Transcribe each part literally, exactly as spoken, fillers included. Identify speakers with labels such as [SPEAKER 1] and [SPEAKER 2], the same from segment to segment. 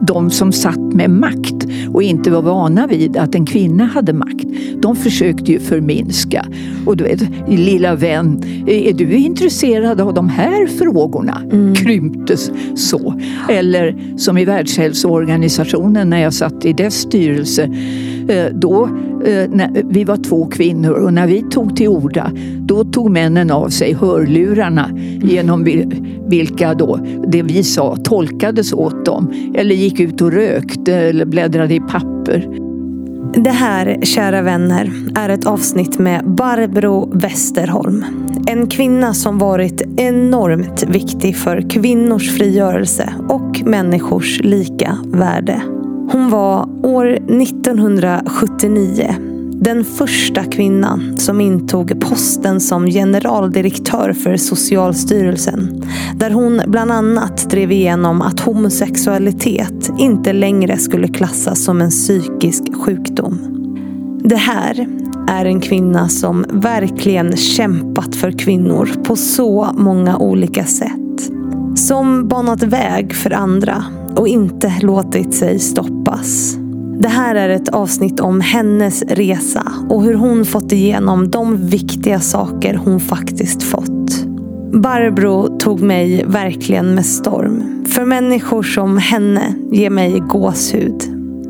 [SPEAKER 1] de som satt med makt och inte var vana vid att en kvinna hade makt, de försökte ju förminska. Och du vet, lilla vän, är du intresserad av de här frågorna? Mm. Krymptes så. Eller som i Världshälsoorganisationen när jag satt i dess styrelse, då, när vi var två kvinnor och när vi tog till orda, då tog männen av sig hörlurarna genom vilka då det vi sa tolkades åt dem, eller gick ut och rökte eller bläddrade i papper.
[SPEAKER 2] Det här, kära vänner, är ett avsnitt med Barbro Westerholm. En kvinna som varit enormt viktig för kvinnors frigörelse och människors lika värde. Hon var år nittonhundrasjuttionio den första kvinnan som intog posten som generaldirektör för Socialstyrelsen, där hon bland annat drev igenom att homosexualitet inte längre skulle klassas som en psykisk sjukdom. Det här är en kvinna som verkligen kämpat för kvinnor på så många olika sätt. Som banat väg för andra och inte låtit sig stoppas. Det här är ett avsnitt om hennes resa och hur hon fått igenom de viktiga saker hon faktiskt fått. Barbro tog mig verkligen med storm. För människor som henne ger mig gåshud.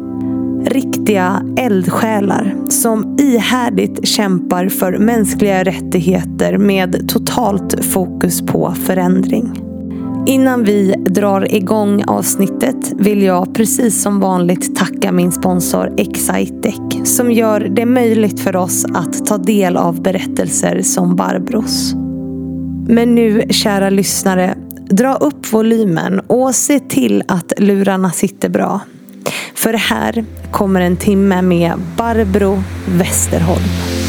[SPEAKER 2] Riktiga eldsjälar som ihärdigt kämpar för mänskliga rättigheter med totalt fokus på förändring. Innan vi drar igång avsnittet vill jag precis som vanligt tacka min sponsor Excitec som gör det möjligt för oss att ta del av berättelser som Barbros. Men nu, kära lyssnare, dra upp volymen och se till att lurarna sitter bra. För här kommer en timme med Barbro Westerholm.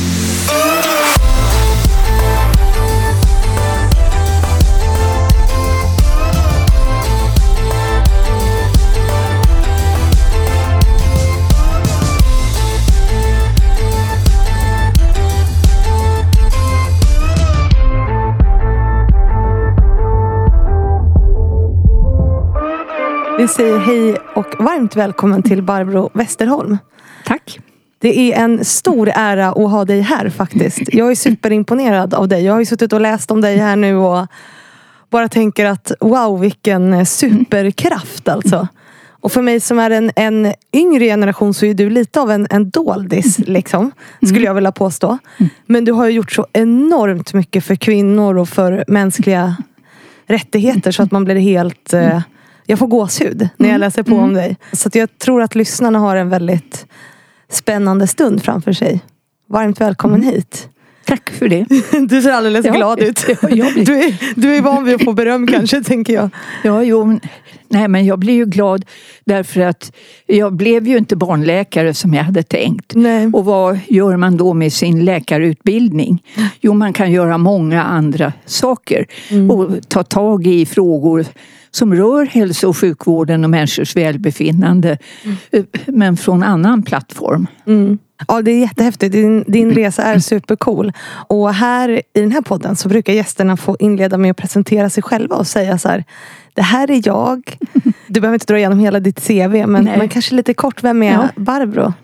[SPEAKER 2] Vi säger hej och varmt välkommen till Barbro Westerholm.
[SPEAKER 1] Tack.
[SPEAKER 2] Det är en stor ära att ha dig här faktiskt. Jag är superimponerad av dig. Jag har ju suttit och läst om dig här nu och bara tänker att wow, vilken superkraft alltså. Och för mig som är en, en yngre generation så är du lite av en, en doldis liksom, skulle jag vilja påstå. Men du har ju gjort så enormt mycket för kvinnor och för mänskliga rättigheter så att man blir helt... Eh, Jag får gåshud när jag läser på mm. om dig. Så att jag tror att lyssnarna har en väldigt spännande stund framför sig. Varmt välkommen mm. hit.
[SPEAKER 1] Tack för det.
[SPEAKER 2] Du ser alldeles ja, glad ut. Ja, blir... du, är, du är van vid att få beröm kanske, tänker jag.
[SPEAKER 1] Ja, jo. Nej, men jag blir ju glad därför att jag blev ju inte barnläkare som jag hade tänkt.
[SPEAKER 2] Nej.
[SPEAKER 1] Och vad gör man då med sin läkarutbildning? Jo, man kan göra många andra saker. Mm. Och ta tag i frågor som rör hälso- och sjukvården och människors välbefinnande. Mm. Men från annan plattform.
[SPEAKER 2] Mm. Ja, det är jättehäftigt. Din, din resa är supercool. Och här i den här podden så brukar gästerna få inleda med att presentera sig själva och säga så här: det här är jag. Du behöver inte dra igenom hela ditt C V, men, men kanske lite kort, vem är ja. Barbro?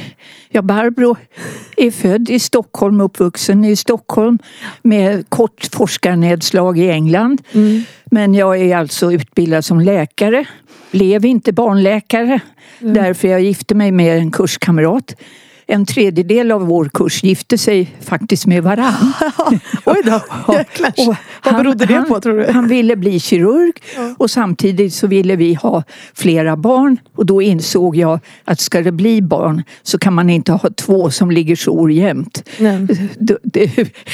[SPEAKER 1] Ja, Barbro är född i Stockholm, uppvuxen i Stockholm med kort forskarnedslag i England. Mm. Men jag är alltså utbildad som läkare. Blev inte barnläkare. Mm. Därför jag gifte mig med en kurskamrat. En tredjedel av vår kurs gifte sig faktiskt med varann.
[SPEAKER 2] Oj då, jäklar. Och vad berodde det på, tror du?
[SPEAKER 1] Han ville bli kirurg ja. Och samtidigt så ville vi ha flera barn. Och då insåg jag att ska det bli barn så kan man inte ha två som ligger så ojämnt. Det, det,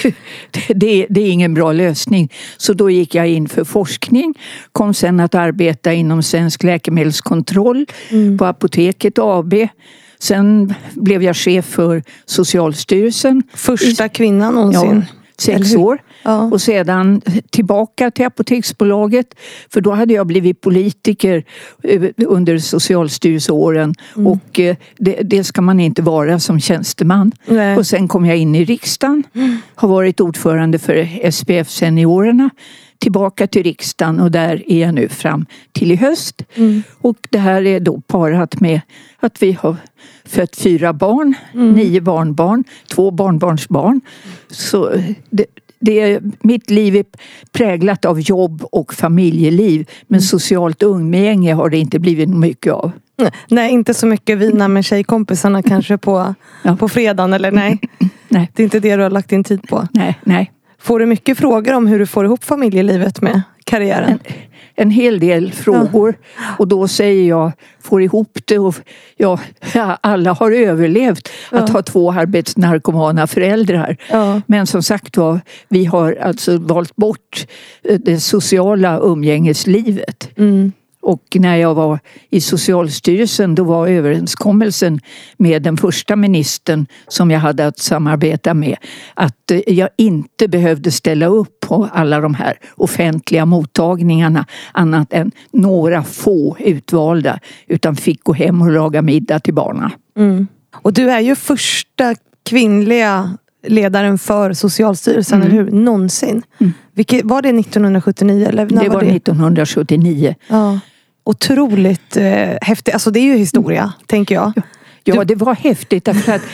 [SPEAKER 1] det, det är ingen bra lösning. Så då gick jag in för forskning. Kom sen att arbeta inom Svensk läkemedelskontroll mm. på Apoteket A B. Sen blev jag chef för Socialstyrelsen.
[SPEAKER 2] Första kvinnan någonsin.
[SPEAKER 1] Ja, sex år. Ja. Och sedan tillbaka till Apoteksbolaget. För då hade jag blivit politiker under Socialstyrelseåren. Mm. Och det, det ska man inte vara som tjänsteman. Nej. Och sen kom jag in i riksdagen. Mm. Har varit ordförande för S P F-seniorerna. tillbaka till riksdagen och där är jag nu fram till i höst. Mm. Och det här är då parat med att vi har fött fyra barn, mm. nio barnbarn, två barnbarnsbarn. Så det, det är, mitt liv är präglat av jobb och familjeliv, men mm. socialt umgänge har det inte blivit mycket av.
[SPEAKER 2] Nej, inte så mycket vina med tjejkompisarna kanske på, ja. på fredagen, eller nej? nej. Det är inte det du har lagt din tid på?
[SPEAKER 1] Nej, nej.
[SPEAKER 2] Får du mycket frågor om hur du får ihop familjelivet med karriären?
[SPEAKER 1] En, en hel del frågor. Ja. Och då säger jag, får ihop det. Och ja, alla har överlevt ja. att ha två arbetsnarkomana föräldrar. Ja. Men som sagt var, vi har alltså valt bort det sociala umgängeslivet. Mm. Och när jag var i Socialstyrelsen, då var överenskommelsen med den första ministern som jag hade att samarbeta med, att jag inte behövde ställa upp på alla de här offentliga mottagningarna annat än några få utvalda, utan fick gå hem och laga middag till barnen. Mm.
[SPEAKER 2] Och du är ju första kvinnliga ledaren för Socialstyrelsen, mm. eller hur? Någonsin. Mm. Vilket, var det nittonhundrasjuttionio? Eller när
[SPEAKER 1] det var, var det? nittonhundrasjuttionio.
[SPEAKER 2] Ja. Otroligt eh, häftigt. Alltså det är ju historia, mm. tänker jag.
[SPEAKER 1] Ja, det var häftigt därför att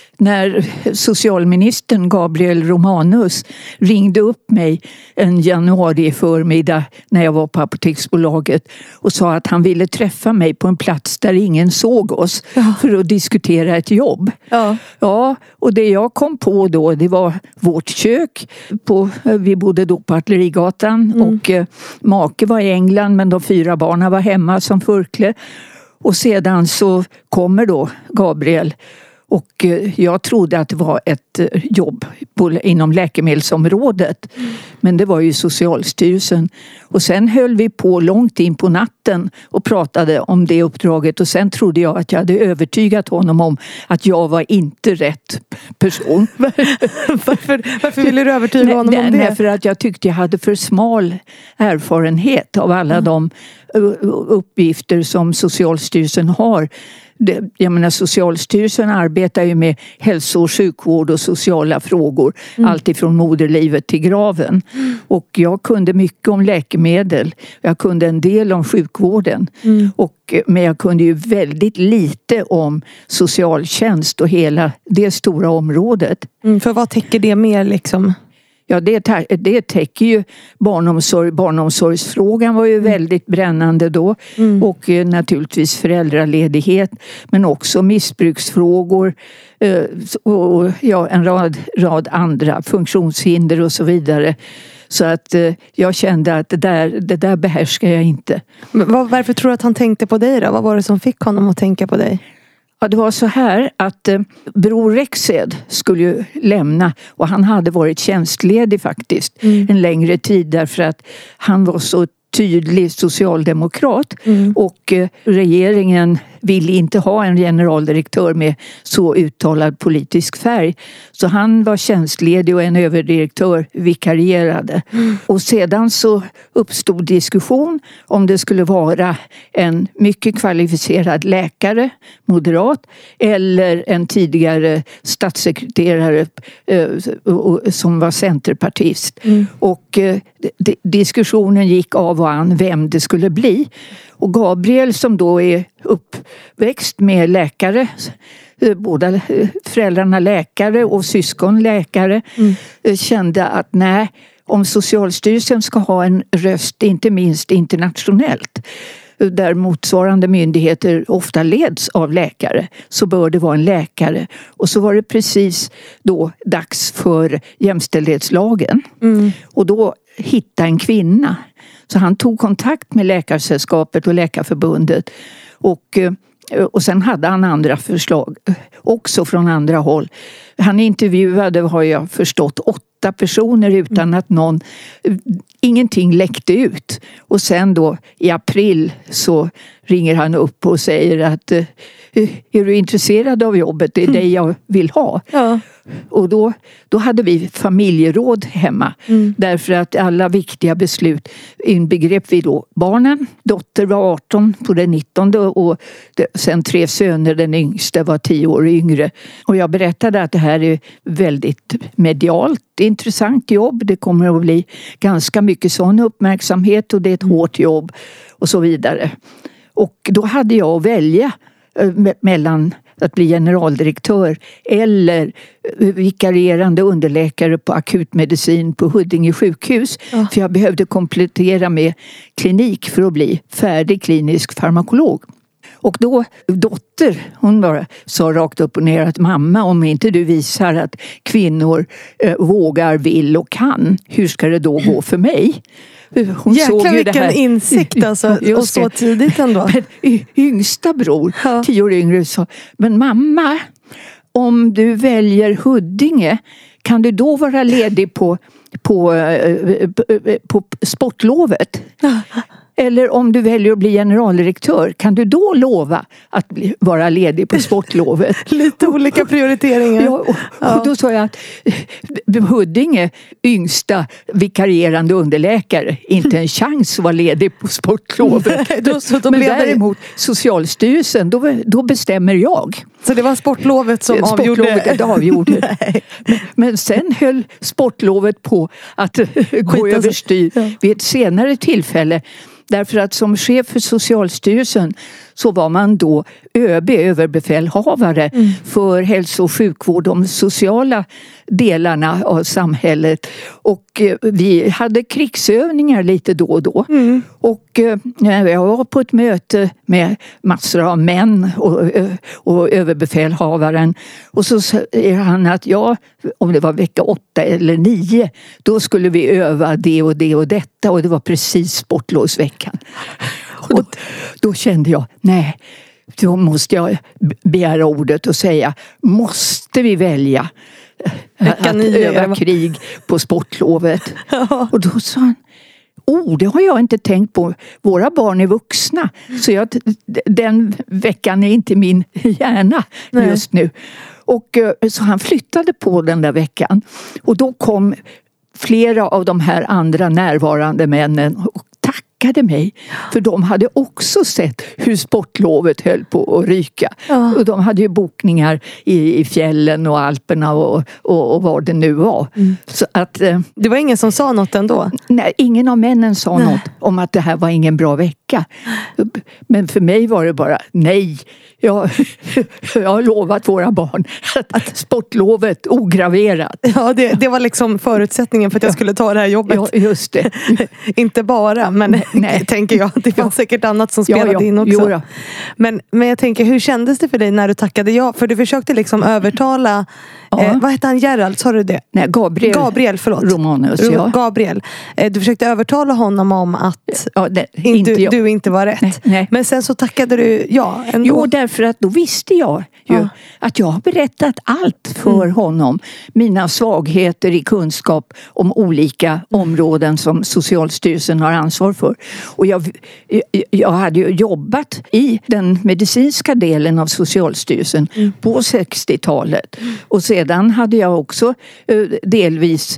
[SPEAKER 1] när socialministern Gabriel Romanus ringde upp mig en januari förmiddag när jag var på Apoteksbolaget och sa att han ville träffa mig på en plats där ingen såg oss ja. för att diskutera ett jobb. Ja. ja, och det jag kom på då, det var vårt kök. På, vi bodde då på Artillerigatan mm. och eh, make var i England, men de fyra barnen var hemma som förkle. Och sedan så kommer då Gabriel. Och jag trodde att det var ett jobb på, inom läkemedelsområdet. Mm. Men det var ju Socialstyrelsen. Och sen höll vi på långt in på natten och pratade om det uppdraget. Och sen trodde jag att jag hade övertygat honom om att jag var inte rätt person.
[SPEAKER 2] varför, varför ville du övertyga honom
[SPEAKER 1] nej,
[SPEAKER 2] om det?
[SPEAKER 1] Nej, för att jag tyckte jag hade för smal erfarenhet av alla mm. de uppgifter som Socialstyrelsen har. Jag menar, Socialstyrelsen arbetar ju med hälso- och sjukvård och sociala frågor. Mm. Allt ifrån moderlivet till graven. Mm. Och jag kunde mycket om läkemedel. Jag kunde en del om sjukvården. Mm. Och, men jag kunde ju väldigt lite om socialtjänst och hela det stora området.
[SPEAKER 2] Mm, för vad täcker det mer liksom?
[SPEAKER 1] Ja, det, det täcker ju barnomsorg. Barnomsorgsfrågan var ju mm. väldigt brännande då. Mm. Och eh, naturligtvis föräldraledighet. Men också missbruksfrågor. Eh, och ja, en rad, rad andra funktionshinder och så vidare. Så att eh, jag kände att det där, det där behärskar jag inte.
[SPEAKER 2] Men var, varför tror du att han tänkte på dig då? Vad var det som fick honom att tänka på dig?
[SPEAKER 1] Ja, det var så här att eh, Bror Rexed skulle ju lämna och han hade varit tjänstledig faktiskt mm. en längre tid därför att han var så tydlig socialdemokrat mm. och eh, regeringen ville inte ha en generaldirektör med så uttalad politisk färg. Så han var tjänstledig och en överdirektör vikarierade. Mm. Och sedan så uppstod diskussion om det skulle vara en mycket kvalificerad läkare, moderat, eller en tidigare statssekreterare eh, som var centerpartist. Mm. Och eh, d- diskussionen gick av och an vem det skulle bli. Och Gabriel som då är uppväxt med läkare, båda föräldrarna läkare och syskon läkare, mm. kände att nej, om Socialstyrelsen ska ha en röst, inte minst internationellt, där motsvarande myndigheter ofta leds av läkare, så bör det vara en läkare. Och så var det precis då dags för jämställdhetslagen. Mm. Och då hitta en kvinna. Så han tog kontakt med Läkarsällskapet och Läkarförbundet. Och, och sen hade han andra förslag också från andra håll. Han intervjuade, har jag förstått, åtta personer utan att någon, ingenting läckte ut. Och sen då i april så ringer han upp och säger att är du intresserad av jobbet? Det är det jag vill ha. Ja. Och då, då hade vi familjeråd hemma. Mm. Därför att alla viktiga beslut inbegrep vi då barnen. Dotter var arton på den nittonde och det, sen tre söner, den yngste var tio år yngre. Och jag berättade att det här är väldigt medialt intressant jobb. Det kommer att bli ganska mycket sån uppmärksamhet och det är ett hårt jobb och så vidare. Och då hade jag att välja me- mellan att bli generaldirektör eller vikarierande underläkare på akutmedicin på Huddinge sjukhus. Ja. För jag behövde komplettera med klinik för att bli färdig klinisk farmakolog. Och då, dotter, hon bara sa rakt upp och ner att mamma, om inte du visar att kvinnor eh, vågar, vill och kan, hur ska det då gå för mig?
[SPEAKER 2] Hon Jäklar såg ju vilken det här. Insikt alltså, och så tidigt ändå.
[SPEAKER 1] Men yngsta bror, ja. tio år yngre, sa, men mamma, om du väljer Huddinge, kan du då vara ledig på, på, på, på sportlovet? Eller om du väljer att bli generaldirektör, kan du då lova att bli, vara ledig på sportlovet?
[SPEAKER 2] Lite olika prioriteringar.
[SPEAKER 1] Ja, och, ja. och då sa jag att Huddinge, yngsta vikarierande underläkare, inte en chans att vara ledig på sportlovet. Nej, då, så då Men däremot det... Socialstyrelsen, då, då bestämmer jag.
[SPEAKER 2] Så det var sportlovet som
[SPEAKER 1] sportlovet
[SPEAKER 2] avgjorde?
[SPEAKER 1] avgjorde. men, men sen höll sportlovet på att gå överstyr ja. vid ett senare tillfälle. Därför att som chef för Socialstyrelsen så var man då ÖB, överbefälhavare mm. för hälso- och sjukvård, de sociala delarna av samhället. Och eh, vi hade krigsövningar lite då och då. Mm. Och eh, jag var på ett möte med massor av män och, och överbefälhavaren. Och så säger han att ja, om det var vecka åtta eller nio, då skulle vi öva det och det och detta. Och det var precis sportlovsveckan. Och då, då kände jag, nej, då måste jag begära ordet och säga, måste vi välja att, att öva krig på sportlovet? Ja. Och då sa han, oh, det har jag inte tänkt på. Våra barn är vuxna. Så jag, den veckan är inte min hjärna nej. just nu. Och så han flyttade på den där veckan. Och då kom flera av de här andra närvarande männen och tackade mig. För de hade också sett hur sportlovet höll på att ryka. Ja. Och de hade ju bokningar i, i fjällen och Alperna och, och, och vad det nu var. Mm. Så att, eh,
[SPEAKER 2] det var ingen som sa något ändå?
[SPEAKER 1] Nej, ingen av männen sa nej. något om att det här var ingen bra vecka. Men för mig var det bara, nej. Jag, jag har lovat våra barn att, att sportlovet ograverat.
[SPEAKER 2] Ja, det, det var liksom förutsättningen för att jag skulle ta det här jobbet.
[SPEAKER 1] Ja, just det.
[SPEAKER 2] Inte bara, men nej, nej. tänker jag. Det fanns ja. säkert annat som spelade ja, ja. in också. Jo, men, men jag tänker, hur kändes det för dig när du tackade ja? För du försökte liksom övertala, ja. eh, vad hette han, Gerald? Sa du det?
[SPEAKER 1] Nej, Gabriel.
[SPEAKER 2] Gabriel, förlåt.
[SPEAKER 1] Romanus, ja.
[SPEAKER 2] Gabriel. Eh, du försökte övertala honom om att
[SPEAKER 1] ja, det,
[SPEAKER 2] inte du, du inte var rätt.
[SPEAKER 1] Nej, nej.
[SPEAKER 2] Men sen så tackade du ja ändå.
[SPEAKER 1] Jo, därför att då visste jag ju ja. att jag har berättat allt för mm. honom. Mina svagheter i kunskap om olika områden som Socialstyrelsen har ansvar för. Och jag, jag hade ju jobbat i den medicinska delen av Socialstyrelsen mm. på sextiotalet. Mm. Och sedan hade jag också delvis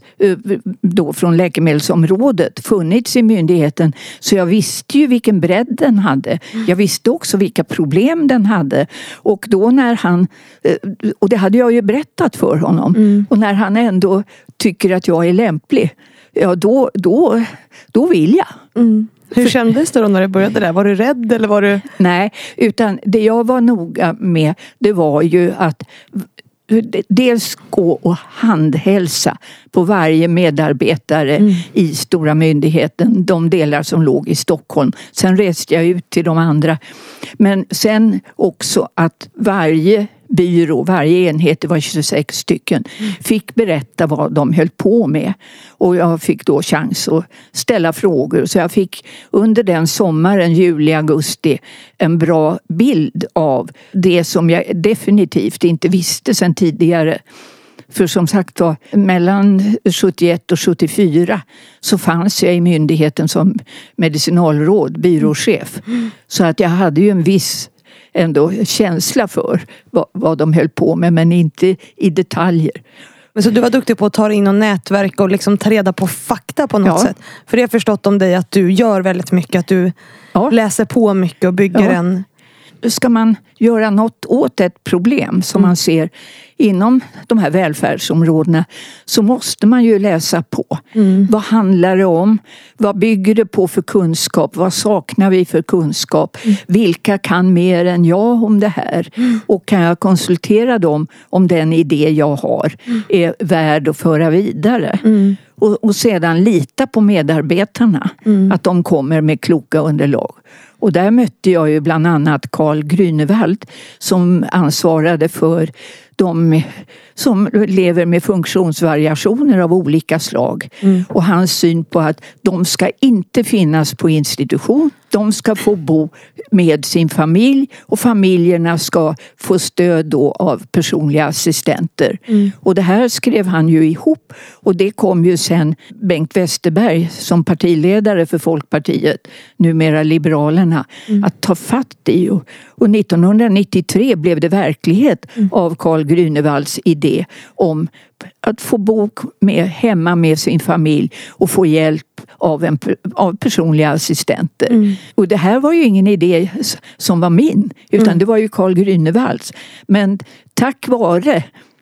[SPEAKER 1] då från läkemedelsområdet funnits i myndigheten. Så jag visste ju vilken bredd den hade. Mm. Jag visste också vilka problem den hade. Och då när han, och det hade jag ju berättat för honom. Mm. Och när han ändå tycker att jag är lämplig, ja då, då, då vill jag.
[SPEAKER 2] Mm. Hur kändes det då när du började där? Var du rädd eller var du...
[SPEAKER 1] Nej, utan det jag var noga med, det var ju att dels gå och handhälsa på varje medarbetare mm. i stora myndigheten, de delar som låg i Stockholm. Sen reste jag ut till de andra. Men sen också att varje byrå, varje enhet, det var tjugosex stycken, mm. fick berätta vad de höll på med. Och jag fick då chans att ställa frågor. Så jag fick under den sommaren, juli, augusti, en bra bild av det som jag definitivt inte visste sedan tidigare. För som sagt var, mellan sjuttioett och sjuttiofyra så fanns jag i myndigheten som medicinalråd, byråchef. Mm. Så att jag hade ju en viss ändå känsla för vad, vad de höll på med, men inte i detaljer.
[SPEAKER 2] Men så du var duktig på att ta in och nätverk och liksom ta reda på fakta på något ja. sätt. För det har förstått om dig att du gör väldigt mycket, att du ja. läser på mycket och bygger ja. en...
[SPEAKER 1] ska man göra något åt ett problem som mm. man ser inom de här välfärdsområdena, så måste man ju läsa på. Mm. Vad handlar det om? Vad bygger det på för kunskap? Vad saknar vi för kunskap? Mm. Vilka kan mer än jag om det här? Mm. Och kan jag konsultera dem om den idé jag har mm. är värd att föra vidare? Mm. Och, och sedan lita på medarbetarna. Mm. Att de kommer med kloka underlag. Och där mötte jag ju bland annat Carl Grünewald som ansvarade för de som lever med funktionsvariationer av olika slag. Mm. Och hans syn på att de ska inte finnas på institution. De ska få bo med sin familj och familjerna ska få stöd då av personliga assistenter. Mm. Och det här skrev han ju ihop, och det kom ju sen Bengt Westerberg som partiledare för Folkpartiet, numera Liberalerna, mm. att ta fatt i. Och, och nittonhundranittiotre blev det verklighet mm. av Carl Grünewalds idé om att få bo med, hemma med sin familj och få hjälp av, en, av personliga assistenter. Mm. Och det här var ju ingen idé som var min, utan mm. det var ju Carl Grünewalds. Men tack vare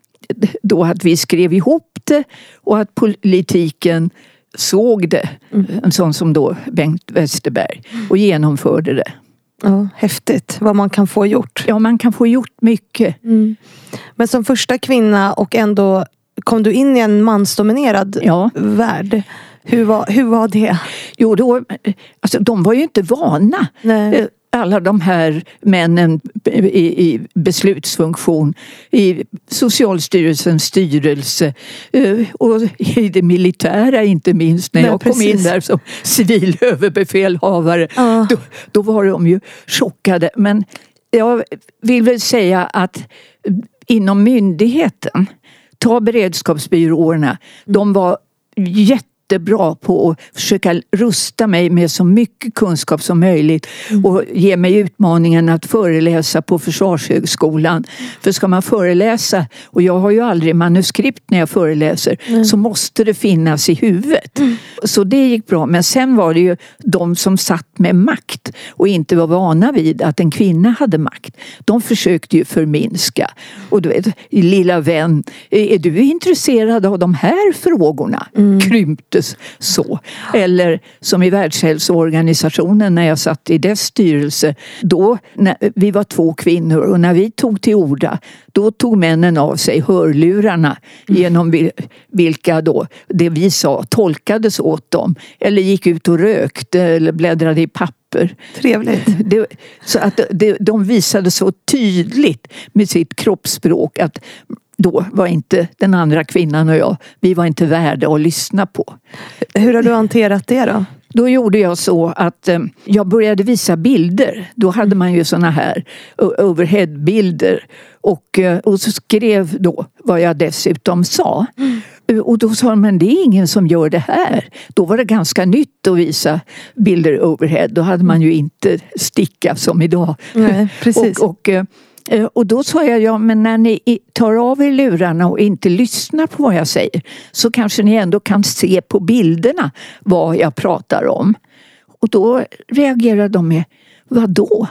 [SPEAKER 1] då att vi skrev ihop det och att politiken såg det, mm. en sån som då Bengt Westerberg, och genomförde det.
[SPEAKER 2] Ja, häftigt vad man kan få gjort.
[SPEAKER 1] Ja, man kan få gjort mycket.
[SPEAKER 2] Mm. Men som första kvinna och ändå kom du in i en mansdominerad ja. värld. Hur var, hur var det?
[SPEAKER 1] Jo, då, alltså, de var ju inte vana. Nej. Alla de här männen i, i beslutsfunktion, i Socialstyrelsens styrelse och i det militära inte minst. När Nej, jag kom precis. in där som civilöverbefälhavare, ja. då, då var de ju chockade. Men jag vill väl säga att inom myndigheten, ta beredskapsbyråerna, mm. de var jätte bra på att försöka rusta mig med så mycket kunskap som möjligt mm. och ge mig utmaningen att föreläsa på Försvarshögskolan. För ska man föreläsa, och jag har ju aldrig manuskript när jag föreläser, mm. så måste det finnas i huvudet. Mm. Så det gick bra. Men sen var det ju de som satt med makt och inte var vana vid att en kvinna hade makt. De försökte ju förminska. Och du vet, lilla vän, är du intresserad av de här frågorna? Mm. Krymptes så. Eller som i Världshälsoorganisationen när jag satt i dess styrelse. Då, när vi var två kvinnor och när vi tog till orda, då tog männen av sig hörlurarna mm. genom vilka då det vi sa tolkades åt dem. Eller gick ut och rökte eller bläddrade i papper.
[SPEAKER 2] Trevligt.
[SPEAKER 1] Det, så att det, de visade så tydligt med sitt kroppsspråk att då var inte den andra kvinnan och jag, vi var inte värda att lyssna på.
[SPEAKER 2] Hur har du hanterat det då?
[SPEAKER 1] Då gjorde jag så att eh, jag började visa bilder. Då hade man ju såna här overheadbilder. Och, eh, och så skrev då vad jag dessutom sa. Mm. Och då sa de, men det är ingen som gör det här. Då var det ganska nytt att visa bilder overhead. Då hade man ju inte sticka som idag.
[SPEAKER 2] Nej, precis.
[SPEAKER 1] och, och eh, Och då sa jag, ja men när ni tar av er lurarna och inte lyssnar på vad jag säger, så kanske ni ändå kan se på bilderna vad jag pratar om. Och då reagerade de med, vadå?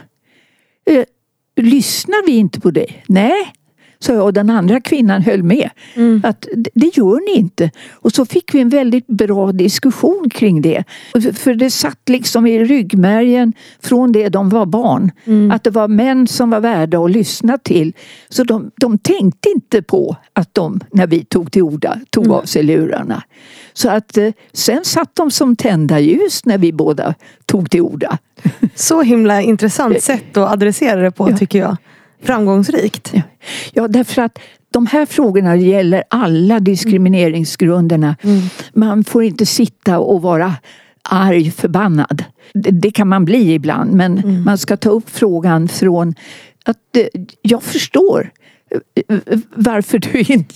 [SPEAKER 1] Eh, lyssnar vi inte på dig? Nej. Så jag, och den andra kvinnan höll med. Mm. Att det gör ni inte. Och så fick vi en väldigt bra diskussion kring det. För det satt liksom i ryggmärgen från det de var barn. Mm. Att det var män som var värda att lyssna till. Så de, de tänkte inte på att de, när vi tog till orda, tog mm. av sig lurarna. Så att sen satt de som tända ljus när vi båda tog till orda.
[SPEAKER 2] Så himla intressant sätt att adressera det på, ja. tycker jag. Framgångsrikt.
[SPEAKER 1] Ja. ja, därför att de här frågorna gäller alla diskrimineringsgrunderna. Mm. Man får inte sitta och vara arg, förbannad. Det, det kan man bli ibland, men mm. man ska ta upp frågan från att jag förstår varför du inte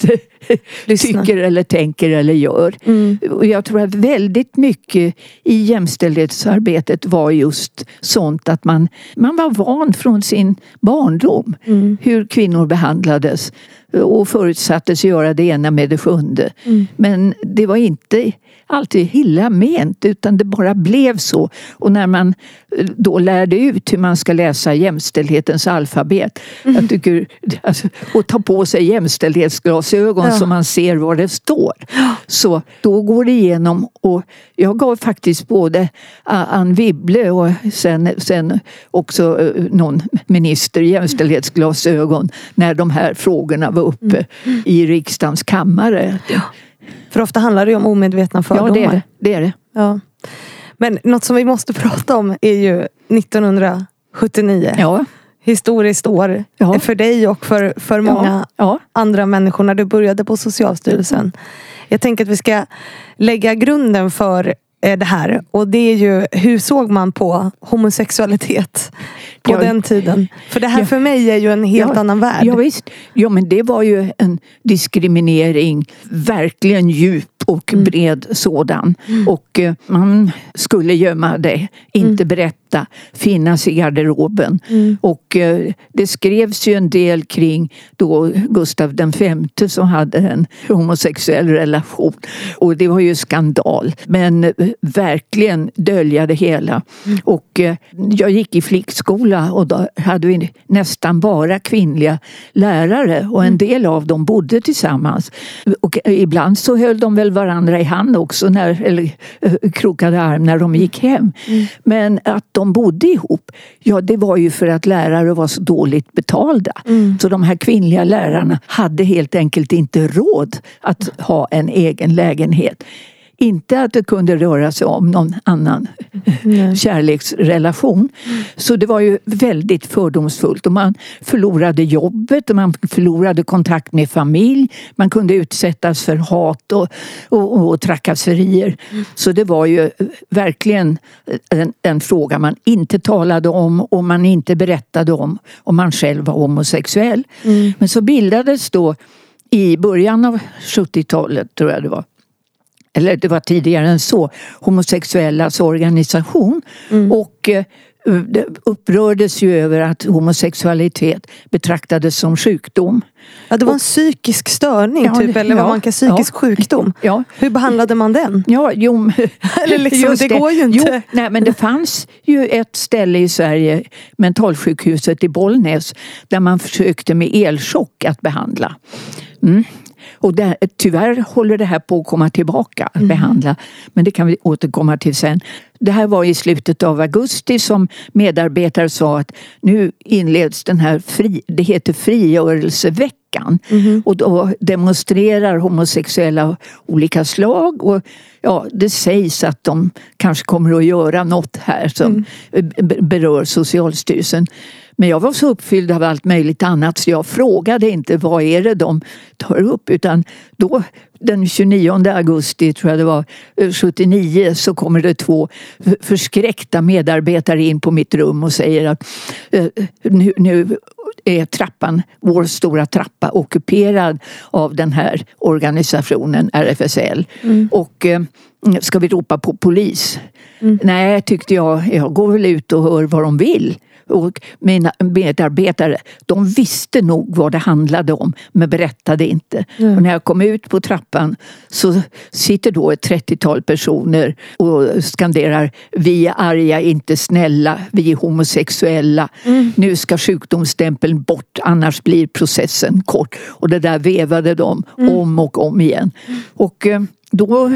[SPEAKER 1] tycker eller tänker eller gör. Mm. Och jag tror att väldigt mycket i jämställdhetsarbetet var just sånt att man, man var van från sin barndom mm. hur kvinnor behandlades och förutsattes göra det ena med det sjunde. Mm. Men det var inte alltid illa ment, utan det bara blev så. Och när man då lärde ut hur man ska läsa jämställdhetens alfabet, mm. jag tycker, alltså, och ta på sig jämställdhetsglasögon ja. så man ser vad det står. Så då går det igenom, och jag gav faktiskt både Ann Wibble och sen, sen också någon minister jämställdhetsglasögon när de här frågorna var uppe mm. i riksdagens kammare.
[SPEAKER 2] Ja. För ofta handlar det ju om omedvetna fördomar.
[SPEAKER 1] Ja, det är det. det, är det.
[SPEAKER 2] Ja. Men något som vi måste prata om är ju nittonhundrasjuttionio.
[SPEAKER 1] Ja.
[SPEAKER 2] Historiskt år ja. för dig och för, för många
[SPEAKER 1] ja. Ja.
[SPEAKER 2] andra människor när du började på Socialstyrelsen. Jag tänker att vi ska lägga grunden för det här. Och det är ju, hur såg man på homosexualitet på ja. den tiden? För det här ja. för mig är ju en helt ja. annan värld.
[SPEAKER 1] Ja, visst. Ja, men det var ju en diskriminering, verkligen djup och mm. bred sådan. Mm. Och eh, man skulle gömma det, inte mm. berätta, finnas i garderoben. Mm. Och eh, det skrevs ju en del kring då Gustav den femte som hade en homosexuell relation. Och det var ju skandal. Men eh, verkligen dölja det hela. Mm. Och eh, jag gick i flickskola och då hade vi nästan bara kvinnliga lärare. Och en del av dem bodde tillsammans. Och eh, ibland så höll de väl varandra i hand också, när, eller eh, krokade arm när de gick hem. Mm. Men att de bodde ihop, ja, det var ju för att lärare var så dåligt betalda. Mm. Så de här kvinnliga lärarna hade helt enkelt inte råd att ha en egen lägenhet. Inte att det kunde röra sig om någon annan mm. kärleksrelation. Mm. Så det var ju väldigt fördomsfullt. Och man förlorade jobbet och man förlorade kontakt med familj. Man kunde utsättas för hat och, och, och trakasserier. Mm. Så det var ju verkligen en, en fråga man inte talade om och man inte berättade om om man själv var homosexuell. Mm. Men så bildades då i början av sjuttiotalet, tror jag det var, eller det var tidigare än så, homosexuellas organisation. Mm. Och eh, det upprördes ju över att homosexualitet betraktades som sjukdom.
[SPEAKER 2] Ja, det var en och, psykisk störning ja, typ, eller ja, vad man kan psykisk ja, sjukdom. Ja. Hur behandlade man den?
[SPEAKER 1] Ja, jo,
[SPEAKER 2] eller liksom, det, det går ju inte.
[SPEAKER 1] Jo, nej, men det fanns ju ett ställe i Sverige, mentalsjukhuset i Bollnäs, där man försökte med elchock att behandla. Mm. Och där, tyvärr håller det här på att komma tillbaka att mm. behandla. Men det kan vi återkomma till sen. Det här var i slutet av augusti som medarbetare sa att nu inleds den här, fri, det heter frigörelseveckan. Mm. Och då demonstrerar homosexuella av olika slag. Och ja, det sägs att de kanske kommer att göra något här som mm. berör Socialstyrelsen. Men jag var så uppfylld av allt möjligt annat så jag frågade inte vad är det de tar upp, utan då den tjugonionde augusti tror jag det var sjuttionio så kommer det två förskräckta medarbetare in på mitt rum och säger att nu, nu är trappan, vår stora trappa ockuperad av den här organisationen R F S L mm. och ska vi ropa på polis? Mm. Nej, tyckte jag, jag går väl ut och hör vad de vill. Och mina medarbetare, de visste nog vad det handlade om, men berättade inte. Mm. Och när jag kom ut på trappan så sitter då ett trettiotal personer och skanderar: vi är arga, inte snälla, vi är homosexuella. Mm. Nu ska sjukdomsstämpeln bort, annars blir processen kort. Och det där vevade de mm. om och om igen. Mm. Och då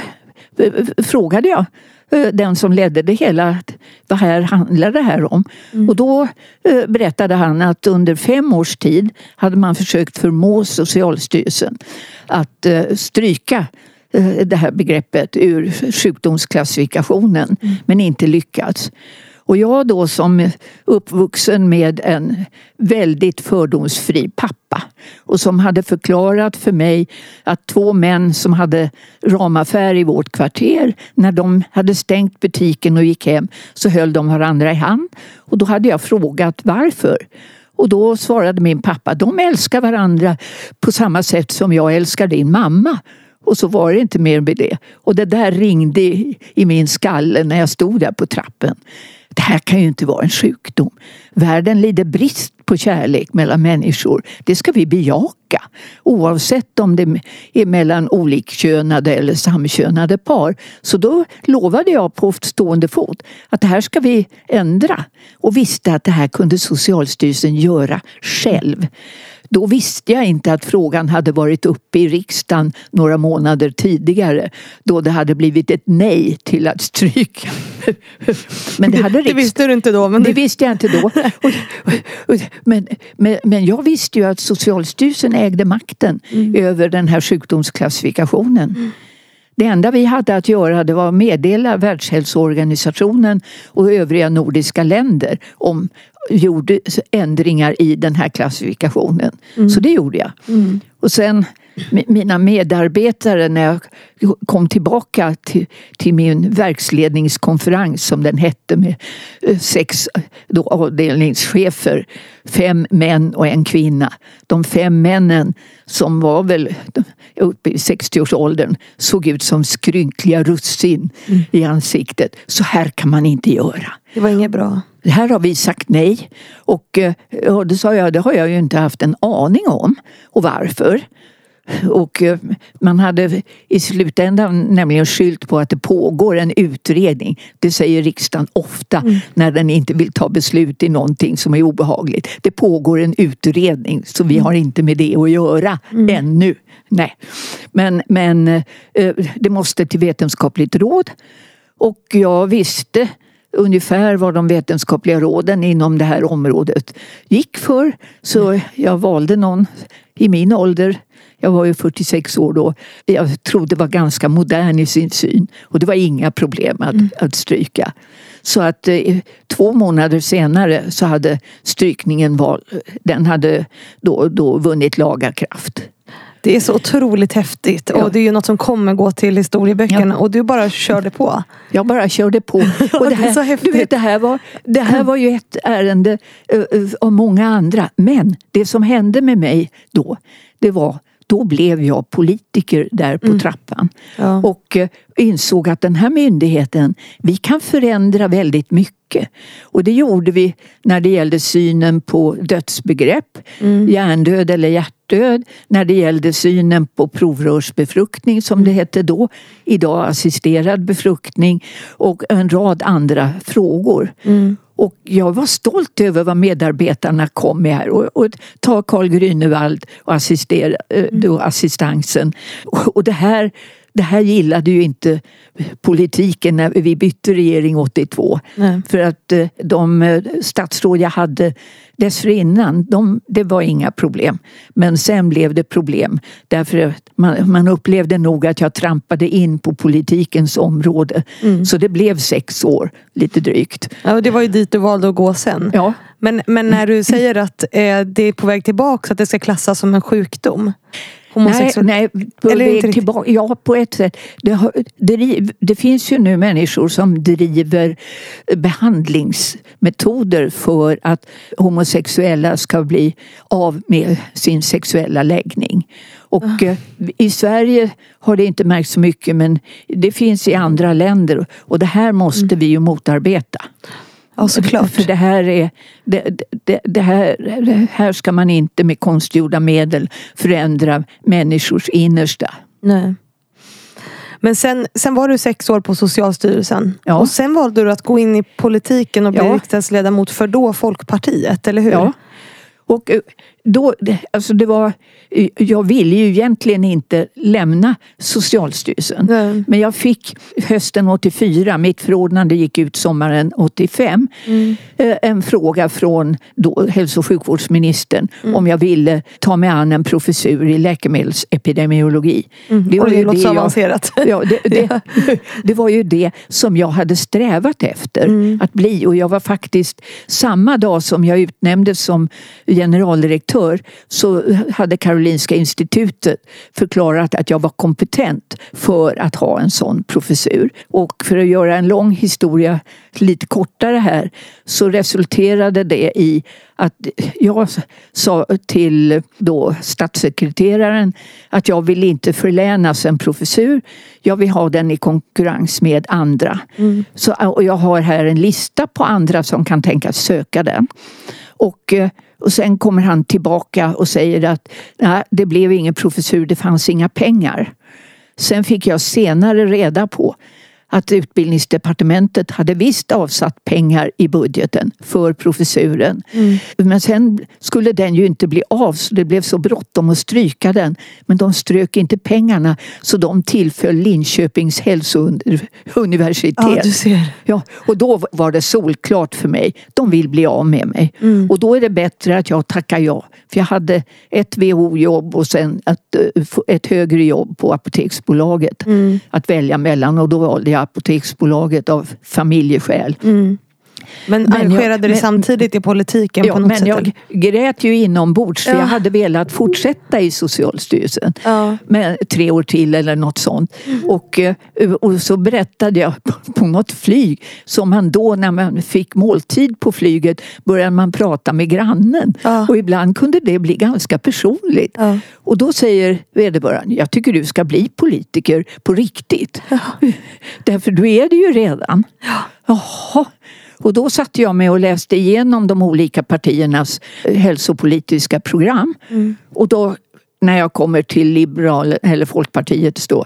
[SPEAKER 1] frågade jag den som ledde det hela, vad här handlar det här om? Mm. Och då eh, berättade han att under fem års tid hade man försökt förmå Socialstyrelsen att eh, stryka eh, det här begreppet ur sjukdomsklassifikationen, mm. men inte lyckats. Och jag då som uppvuxen med en väldigt fördomsfri pappa och som hade förklarat för mig att två män som hade ramaffär i vårt kvarter, när de hade stängt butiken och gick hem så höll de varandra i hand. Och då hade jag frågat varför. Och då svarade min pappa, de älskar varandra på samma sätt som jag älskar din mamma. Och så var det inte mer med det. Och det där ringde i min skalle när jag stod där på trappen. Det här kan ju inte vara en sjukdom. Världen lider brist på kärlek mellan människor. Det ska vi bejaka. Oavsett om det är mellan olikkönade eller samkönade par. Så då lovade jag på stående fot att det här ska vi ändra. Och visste att det här kunde Socialstyrelsen göra själv. Då visste jag inte att frågan hade varit uppe i riksdagen några månader tidigare. Då det hade blivit ett nej till att stryka. Men det hade riksdagen.
[SPEAKER 2] Det visste du inte då. Men
[SPEAKER 1] det visste jag inte då. Och, och, och, men, men, men jag visste ju att Socialstyrelsen ägde makten mm. över den här sjukdomsklassifikationen. Mm. Det enda vi hade att göra det var att meddela Världshälsoorganisationen och övriga nordiska länder om gjorde ändringar i den här klassifikationen. Mm. Så det gjorde jag. Mm. Och sen mina medarbetare när jag kom tillbaka till, till min verksledningskonferens som den hette med sex då, avdelningschefer, fem män och en kvinna. De fem männen som var väl uppe i sextioårsåldern såg ut som skrynkliga russin mm. i ansiktet. Så här kan man inte göra.
[SPEAKER 2] Det var inget bra.
[SPEAKER 1] Det här har vi sagt nej. Och, och det sa jag, det har jag ju inte haft en aning om. Och varför? Och man hade i slutändan nämligen skylt på att det pågår en utredning. Det säger riksdagen ofta mm. när den inte vill ta beslut i någonting som är obehagligt. Det pågår en utredning så vi mm. har inte med det att göra mm. ännu. Nej. Men, men det måste till vetenskapligt råd. Och jag visste ungefär vad de vetenskapliga råden inom det här området gick för. Så jag valde någon i min ålder. Jag var ju fyrtiosex år då. Jag trodde var ganska modern i sin syn. Och det var inga problem att, mm. att stryka. Så att eh, två månader senare så hade strykningen var, den hade då, då vunnit laga kraft.
[SPEAKER 2] Det är så otroligt häftigt. Ja. Och det är ju något som kommer gå till historieböckerna. Ja. Och du bara körde på.
[SPEAKER 1] Jag bara körde på. Och det, här, det är så häftigt. Du vet, det, här var, det här var ju ett ärende uh, av många andra. Men det som hände med mig då, det var då blev jag politiker där på mm. trappan. Ja. Och uh, insåg att den här myndigheten, vi kan förändra väldigt mycket. Och det gjorde vi när det gällde synen på dödsbegrepp, mm. hjärndöd eller hjärtdöd. När det gällde synen på provrörsbefruktning som det hette då. Idag assisterad befruktning och en rad andra frågor. Mm. Och jag var stolt över vad medarbetarna kom med här. Och, och ta Carl Grünewald och assistera, mm. och assistansen. Och, och det här... Det här gillade ju inte politiken när vi bytte regering åttiotvå. Nej. För att de statsråd jag hade dessförinnan, de, det var inga problem. Men sen blev det problem. Därför att man, man upplevde nog att jag trampade in på politikens område. Mm. Så det blev sex år, lite drygt.
[SPEAKER 2] Ja, och det var ju dit du valde att gå sen.
[SPEAKER 1] Ja.
[SPEAKER 2] Men, men när du säger att eh, det är på väg tillbaka så att det ska klassas som en sjukdom.
[SPEAKER 1] Nej, nej på
[SPEAKER 2] Eller
[SPEAKER 1] väg tillbaka. Ja, på ett sätt. Det, har, det, det finns ju nu människor som driver behandlingsmetoder för att homosexuella ska bli av med sin sexuella läggning. Och oh. i Sverige har det inte märkt så mycket, men det finns i andra länder. Och det här måste mm. vi ju motarbeta.
[SPEAKER 2] Ja, såklart.
[SPEAKER 1] För det här är det, det, det, här, det här ska man inte med konstgjorda medel förändra människors innersta.
[SPEAKER 2] Nej. Men sen, sen var du sex år på Socialstyrelsen. Ja. Och sen valde du att gå in i politiken och bli ja. riksdagsledamot för då Folkpartiet, eller hur? Ja.
[SPEAKER 1] Och då, alltså det var, jag ville ju egentligen inte lämna Socialstyrelsen. Mm. Men jag fick hösten åttiofyra, mitt förordnande gick ut sommaren åttiofem, mm. en fråga från då hälso- och sjukvårdsministern mm. om jag ville ta mig an en professur i läkemedelsepidemiologi.
[SPEAKER 2] Mm. Det var ju något så avancerat.
[SPEAKER 1] Ja, det, det, det var ju det som jag hade strävat efter mm. att bli. Och jag var faktiskt samma dag som jag utnämndes som generaldirektör så hade Karolinska institutet förklarat att jag var kompetent för att ha en sån professur. Och för att göra en lång historia lite kortare här så resulterade det i att jag sa till då statssekreteraren att jag vill inte förlänas en professur. Jag vill ha den i konkurrens med andra. Mm. Så, och jag har här en lista på andra som kan tänkas söka den. Och, och sen kommer han tillbaka och säger att nej, det blev ingen professur, det fanns inga pengar. Sen fick jag senare reda på att utbildningsdepartementet hade visst avsatt pengar i budgeten för professuren. Mm. Men sen skulle den ju inte bli av så det blev så bråttom att stryka den. Men de strök inte pengarna så de tillföll Linköpings hälsouniversitet.
[SPEAKER 2] Ja, du ser.
[SPEAKER 1] Ja, och då var det solklart för mig. De vill bli av med mig. Mm. Och då är det bättre att jag tackar ja. För jag hade ett V H O-jobb och sen ett, ett högre jobb på Apoteksbolaget. Mm. Att välja mellan och då valde jag Apoteksbolaget av familjeskäl. Mm.
[SPEAKER 2] Men, men engagerade du samtidigt i politiken
[SPEAKER 1] ja,
[SPEAKER 2] på något
[SPEAKER 1] men
[SPEAKER 2] sätt?
[SPEAKER 1] Jag grät ju inombords för ja. jag hade velat fortsätta i Socialstyrelsen. Ja. Med tre år till eller något sånt. Mm. Och, och så berättade jag på, på något flyg som man då när man fick måltid på flyget började man prata med grannen. Ja. Och ibland kunde det bli ganska personligt. Ja. Och då säger vederbörande, jag tycker du ska bli politiker på riktigt. Ja. Därför du är det ju redan. Ja. Jaha. Och då satt jag med och läste igenom de olika partiernas hälsopolitiska program. Mm. Och då när jag kommer till Liberal eller Folkpartiet då,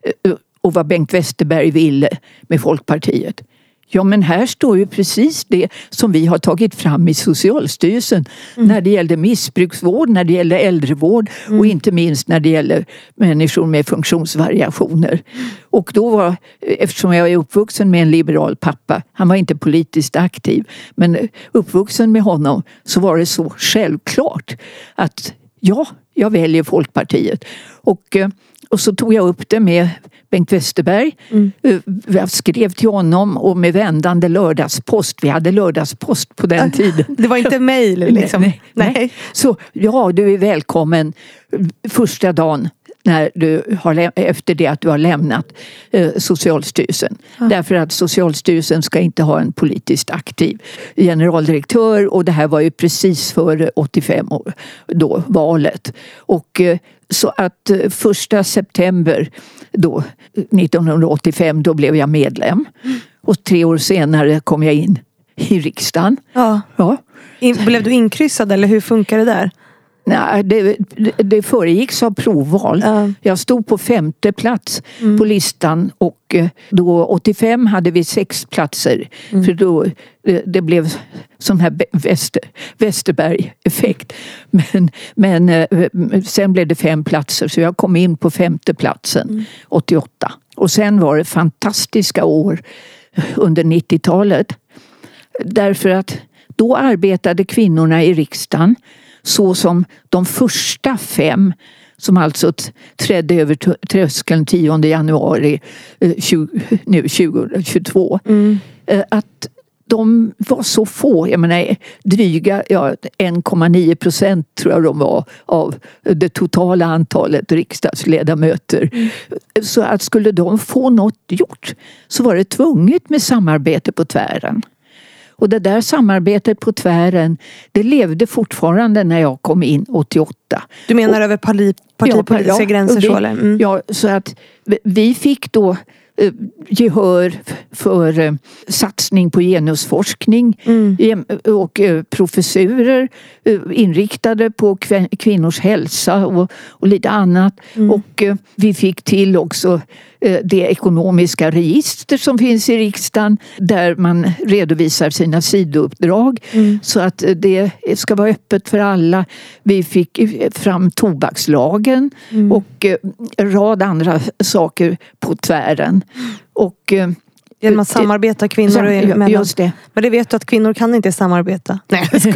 [SPEAKER 1] och vad Bengt Westerberg ville med Folkpartiet. Ja, men här står ju precis det som vi har tagit fram i Socialstyrelsen mm. när det gäller missbruksvård, när det gäller äldrevård mm. och inte minst när det gäller människor med funktionsvariationer. Mm. Och då var, eftersom jag är uppvuxen med en liberal pappa, han var inte politiskt aktiv, men uppvuxen med honom så var det så självklart att ja, jag väljer Folkpartiet. Och, och så tog jag upp det med Bengt Westerberg. Mm. Jag skrev till honom och med vändande lördagspost. Vi hade lördagspost på den tiden.
[SPEAKER 2] Det var inte mejl liksom.
[SPEAKER 1] Nej, nej, nej. Så ja, du är välkommen första dagen när du har, efter det att du har lämnat eh, Socialstyrelsen. Ja. Därför att Socialstyrelsen ska inte ha en politiskt aktiv generaldirektör och det här var ju precis före åttiofem år, då, valet. Och eh, så att eh, första september då, nittonhundraåttiofem då blev jag medlem. Mm. Och tre år senare kom jag in i riksdagen. Ja. Ja.
[SPEAKER 2] In, blev du inkryssad eller hur funkar det där?
[SPEAKER 1] Nej, det, det föregicks av provval. Ja. Jag stod på femte plats mm. på listan och då åttiofem hade vi sex platser. Mm. För då det, det blev sån här Väster, Westerberg-effekt. Men, men sen blev det fem platser så jag kom in på femte platsen mm. åttioåtta. Och sen var det fantastiska år under nittiotalet. Därför att då arbetade kvinnorna i riksdagen så som de första fem som alltså trädde över tröskeln tionde januari tjugo, nu tjugohundratjugotvå. Mm. Att de var så få, jag menar dryga ja, en komma nio procent tror jag de var av det totala antalet riksdagsledamöter. Mm. Så att skulle de få något gjort så var det tvunget med samarbete på tvären. Och det där samarbetet på tvären, det levde fortfarande när jag kom in åttioåtta.
[SPEAKER 2] Du menar
[SPEAKER 1] och,
[SPEAKER 2] över parti, partipolitiska ja, gränser
[SPEAKER 1] vi,
[SPEAKER 2] så eller? Mm.
[SPEAKER 1] Ja, så att vi fick då eh, gehör för eh, satsning på genusforskning mm. och eh, professurer eh, inriktade på kvin- kvinnors hälsa och, och lite annat. Mm. Och eh, vi fick till också det ekonomiska register som finns i riksdagen där man redovisar sina sidouppdrag mm. så att det ska vara öppet för alla. Vi fick fram tobakslagen mm. och en rad andra saker på tvären. Och
[SPEAKER 2] genom att samarbeta kvinnor emellan.
[SPEAKER 1] Just det.
[SPEAKER 2] Men det vet du att kvinnor kan inte samarbeta. Nej, jag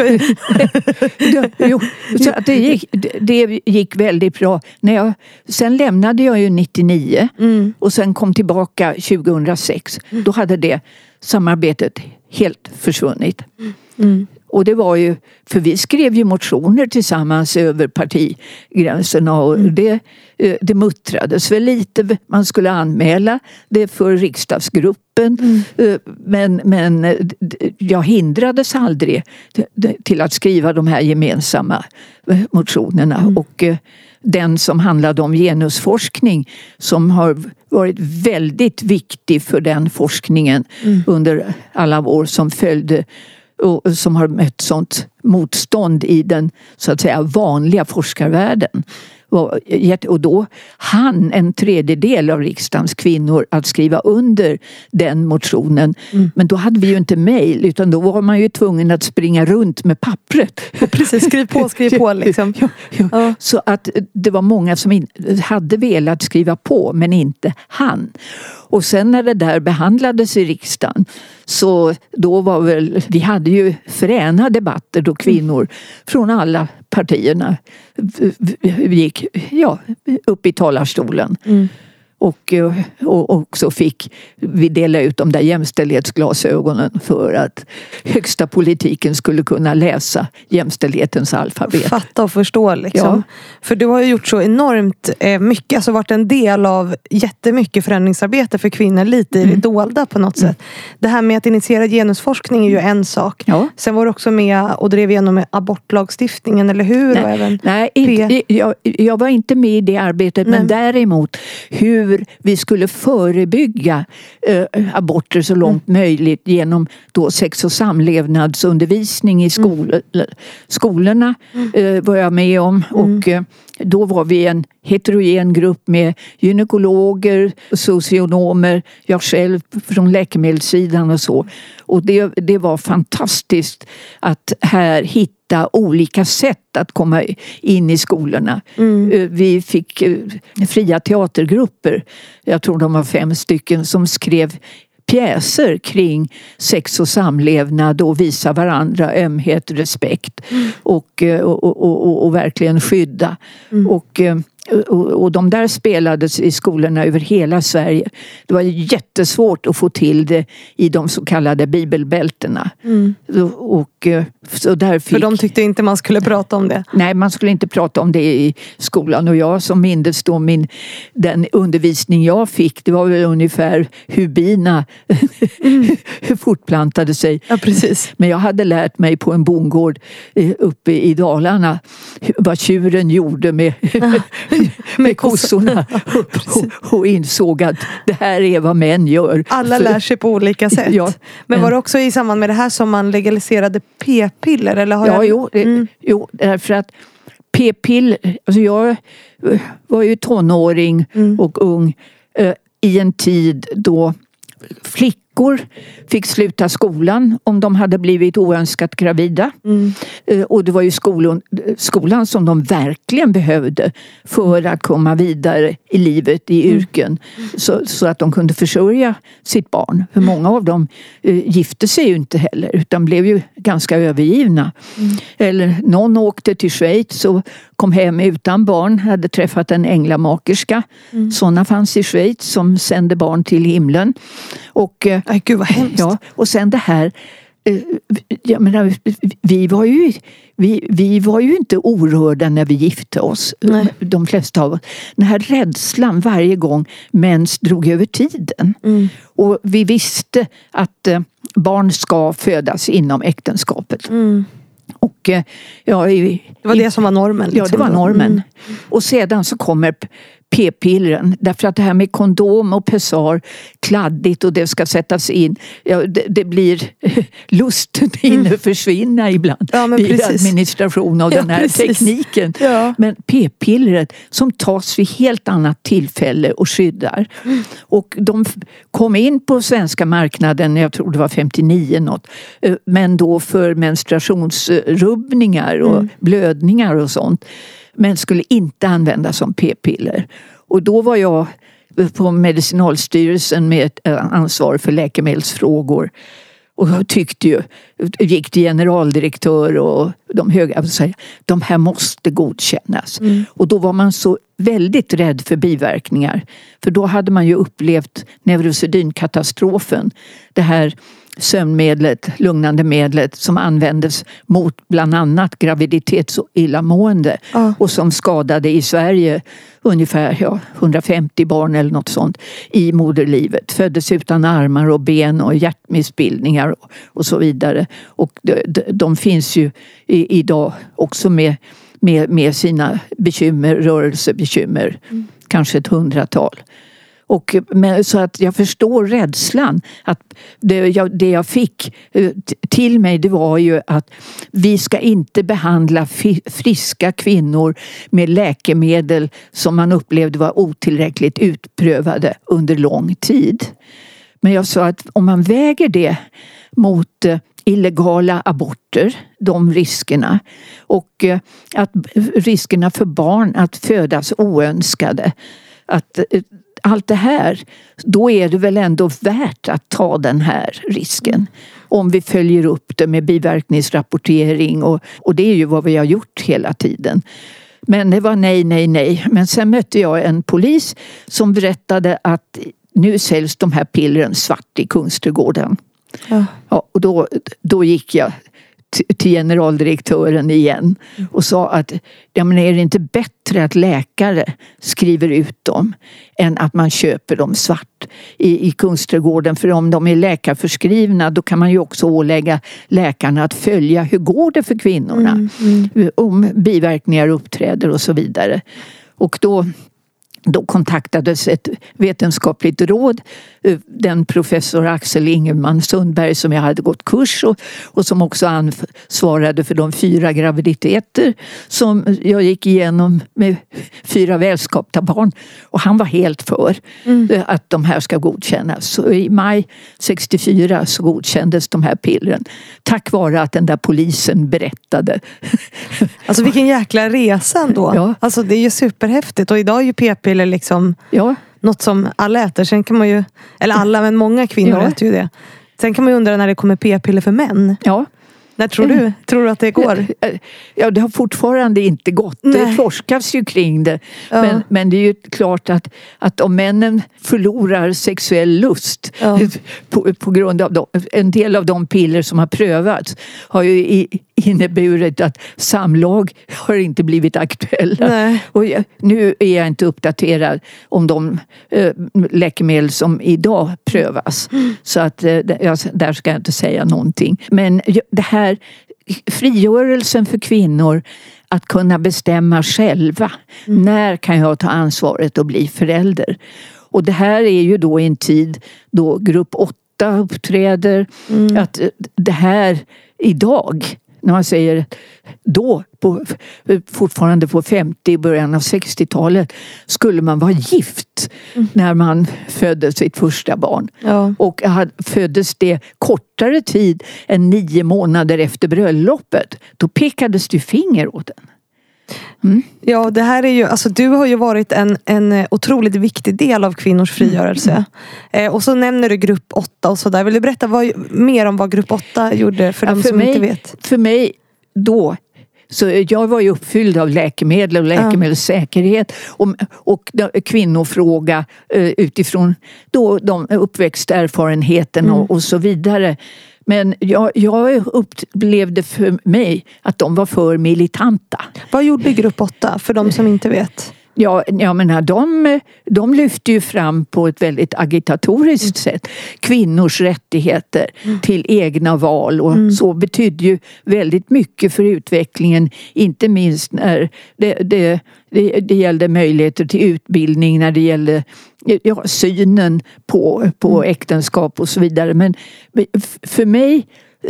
[SPEAKER 1] skojar. jo, så att det, gick, det gick väldigt bra. När jag, sen lämnade jag ju nittionio mm. och sen kom tillbaka tjugohundrasex. Mm. Då hade det samarbetet helt försvunnit. Mm. Och det var ju, för vi skrev ju motioner tillsammans över partigränserna och mm. det, det muttrades väl lite. Man skulle anmäla det för riksdagsgruppen. Mm. Men, men jag hindrades aldrig till att skriva de här gemensamma motionerna. Mm. Och den som handlade om genusforskning som har varit väldigt viktig för den forskningen mm. under alla år som följde och som har mött sånt motstånd i den så att säga vanliga forskarvärlden. Och då hann en tredjedel av riksdagens kvinnor att skriva under den motionen. Mm. Men då hade vi ju inte mejl, utan då var man ju tvungen att springa runt med pappret.
[SPEAKER 2] Och precis, skriv på, skriv på liksom.
[SPEAKER 1] ja, ja. Ja. Så att det var många som in, hade velat skriva på men inte hann. Och sen när det där behandlades i riksdagen så då var väl, vi hade ju fräna debatter då kvinnor mm. från alla partierna gick ja, upp i talarstolen. Mm. Och, och också fick vi dela ut de där jämställdhetsglasögonen för att högsta politiken skulle kunna läsa jämställdhetens alfabet.
[SPEAKER 2] Fatta och förstå liksom. Ja. För du har ju gjort så enormt mycket, alltså varit en del av jättemycket förändringsarbete för kvinnor, lite i det mm. dolda på något sätt. Det här med att initiera genusforskning är ju en sak. Ja. Sen var du också med och drev igenom abortlagstiftningen, eller hur?
[SPEAKER 1] Nej,
[SPEAKER 2] och även
[SPEAKER 1] nej inte, jag, jag var inte med i det arbetet, nej. Men däremot hur hur vi skulle förebygga eh, aborter så långt mm. möjligt genom då sex- och samlevnadsundervisning i skol- mm. skolorna mm. eh, var jag med om. Mm. Och eh, då var vi en heterogen grupp med gynekologer, socionomer, jag själv från läkemedelssidan och så. Och det, det var fantastiskt att här hitta olika sätt att komma in i skolorna. Mm. Vi fick fria teatergrupper, jag tror de var fem stycken, som skrev pjäser kring sex och samlevnad och visa varandra ömhet, respekt mm. och, och, och, och, och verkligen skydda. Mm. Och Och, och de där spelades i skolorna över hela Sverige. Det var jättesvårt att få till det i de så kallade bibelbältena. Mm. Och, så där fick...
[SPEAKER 2] För de tyckte inte man skulle prata om det?
[SPEAKER 1] Nej, man skulle inte prata om det i skolan. Och jag som mindes då min, den undervisning jag fick, det var väl ungefär hur bina mm. fortplantade sig.
[SPEAKER 2] Ja, precis.
[SPEAKER 1] Men jag hade lärt mig på en bondgård uppe i Dalarna vad tjuren gjorde med... med kossorna och, och insåg att det här är vad män gör.
[SPEAKER 2] Alla lär sig på olika sätt. Ja. Men var det också i samband med det här som man legaliserade p-piller? Eller har
[SPEAKER 1] ja,
[SPEAKER 2] jag...
[SPEAKER 1] jo, mm. jo, därför att p-piller, alltså jag var ju tonåring mm. och ung eh, i en tid då flickor fick sluta skolan om de hade blivit oönskat gravida. Mm. Och det var ju skolan, skolan som de verkligen behövde för att komma vidare i livet, i yrken. Mm. Så, så att de kunde försörja sitt barn. För många av dem eh, gifte sig ju inte heller utan blev ju ganska övergivna. Mm. Eller någon åkte till Schweiz och kom hem utan barn, hade träffat en änglamakerska. Mm. Sådana fanns i Schweiz som sände barn till himlen. Och,
[SPEAKER 2] Ay, gud vad hemskt.
[SPEAKER 1] Ja, och sen det här, jag menar, vi var ju vi, vi var ju inte orörda när vi gifte oss. Nej. De flesta av oss. Den här rädslan varje gång mens drog över tiden. Mm. Och vi visste att barn ska födas inom äktenskapet. Mm. Och, ja, i,
[SPEAKER 2] det var det som var normen.
[SPEAKER 1] Liksom. Ja, det var normen. Mm. Och sedan så kommer p-pillren. Därför att det här med kondom och pessar, kladdigt och det ska sättas in. Ja, det, det blir lusten hinner mm. försvinna ibland
[SPEAKER 2] ja,
[SPEAKER 1] i administration av ja, den här precis. tekniken. Ja. Men p-pillret som tas vid helt annat tillfälle och skyddar. Mm. Och de kom in på svenska marknaden, jag tror det var femtionio något. Men då för menstruationsrubbningar och mm. blödningar och sånt. Men skulle inte användas som p-piller. Och då var jag på Medicinalstyrelsen med ett ansvar för läkemedelsfrågor. Och jag tyckte ju, gick till generaldirektör och de höga och säger, de här måste godkännas. Mm. Och då var man så väldigt rädd för biverkningar. För då hade man ju upplevt neurosedynkatastrofen. Det här sömnmedlet, lugnande medlet som användes mot bland annat graviditets- och illamående
[SPEAKER 2] Ja.
[SPEAKER 1] och som skadade i Sverige ungefär ja, hundrafemtio barn eller något sånt i moderlivet. Föddes utan armar och ben och hjärtmissbildningar och, och så vidare. Och de, de, de finns ju i, idag också med, med, med sina bekymmer, rörelsebekymmer, mm. kanske ett hundratal. Och, men, så att jag förstår rädslan. Att det, jag, det jag fick till mig det var ju att vi ska inte behandla fi, friska kvinnor med läkemedel som man upplevde var otillräckligt utprövade under lång tid. Men jag sa att om man väger det mot illegala aborter, de riskerna, och att riskerna för barn att födas oönskade, att allt det här, då är det väl ändå värt att ta den här risken. Om vi följer upp det med biverkningsrapportering och, och det är ju vad vi har gjort hela tiden. Men det var nej, nej, nej. Men sen mötte jag en polis som berättade att nu säljs de här pillren svart i Kungsträdgården. Ja. Ja, och då, då gick jag till generaldirektören igen och sa att ja, men är det inte bättre att läkare skriver ut dem än att man köper dem svart i, i Kungsträdgården, för om de är läkarförskrivna då kan man ju också ålägga läkarna att följa hur går det för kvinnorna, mm, mm. om biverkningar uppträder och så vidare. Och då Då kontaktades ett vetenskapligt råd, den professor Axel Ingelman Sundberg som jag hade gått kurs och, och som också ansvarade för de fyra graviditeter som jag gick igenom med fyra välskapta barn. Och han var helt för mm. att de här ska godkännas. Så i maj sextiofyra så godkändes de här pillren. Tack vare att den där polisen berättade.
[SPEAKER 2] Alltså vilken jäkla resa ändå. Ja. Alltså det är ju superhäftigt och idag är ju p-piller liksom ja. något som alla äter. Sen kan man ju, eller alla men många kvinnor ja. äter ju det. Sen kan man ju undra när det kommer p-piller för män. Ja. När tror du? Tror du att det går?
[SPEAKER 1] Ja, det har fortfarande inte gått. Nej. Det forskas ju kring det. Ja. Men, men det är ju klart att, att om männen förlorar sexuell lust ja. på, på grund av de, en del av de piller som har prövats har ju i, inneburit att samlag har inte blivit aktuella. Nej. Och jag, nu är jag inte uppdaterad om de äh, läkemedel som idag prövas. Mm. Så att äh, jag, där ska jag inte säga någonting. Men det här frigörelsen för kvinnor att kunna bestämma själva. Mm. När kan jag ta ansvaret och bli förälder? Och det här är ju då en tid då grupp åtta uppträder. Mm. Att det här idag, när man säger då, på, fortfarande på femtio, början av sextiotalet, skulle man vara gift mm. när man födde sitt första barn. Ja. Och föddes det kortare tid än nio månader efter bröllopet, då pekades det finger åt den. Mm.
[SPEAKER 2] Ja, det här är ju, alltså du har ju varit en, en otroligt viktig del av kvinnors frigörelse. Mm. Eh, och så nämner du grupp åtta och sådär. Vill du berätta vad, mer om vad grupp åtta gjorde för ja, de för som
[SPEAKER 1] mig,
[SPEAKER 2] inte vet?
[SPEAKER 1] För mig då, så jag var ju uppfylld av läkemedel och läkemedelssäkerhet och, och kvinnofråga utifrån då de uppväxterfarenheten mm. och, och så vidare. Men jag, jag upplevde för mig att de var för militanta.
[SPEAKER 2] Vad gjorde grupp åtta för de som inte vet?
[SPEAKER 1] Ja, jag menar, de, de lyfte ju fram på ett väldigt agitatoriskt mm. sätt kvinnors rättigheter mm. till egna val och mm. så betydde ju väldigt mycket för utvecklingen, inte minst när det, det, det, det gällde möjligheter till utbildning, när det gällde ja, synen på, på mm. äktenskap och så vidare. Men för mig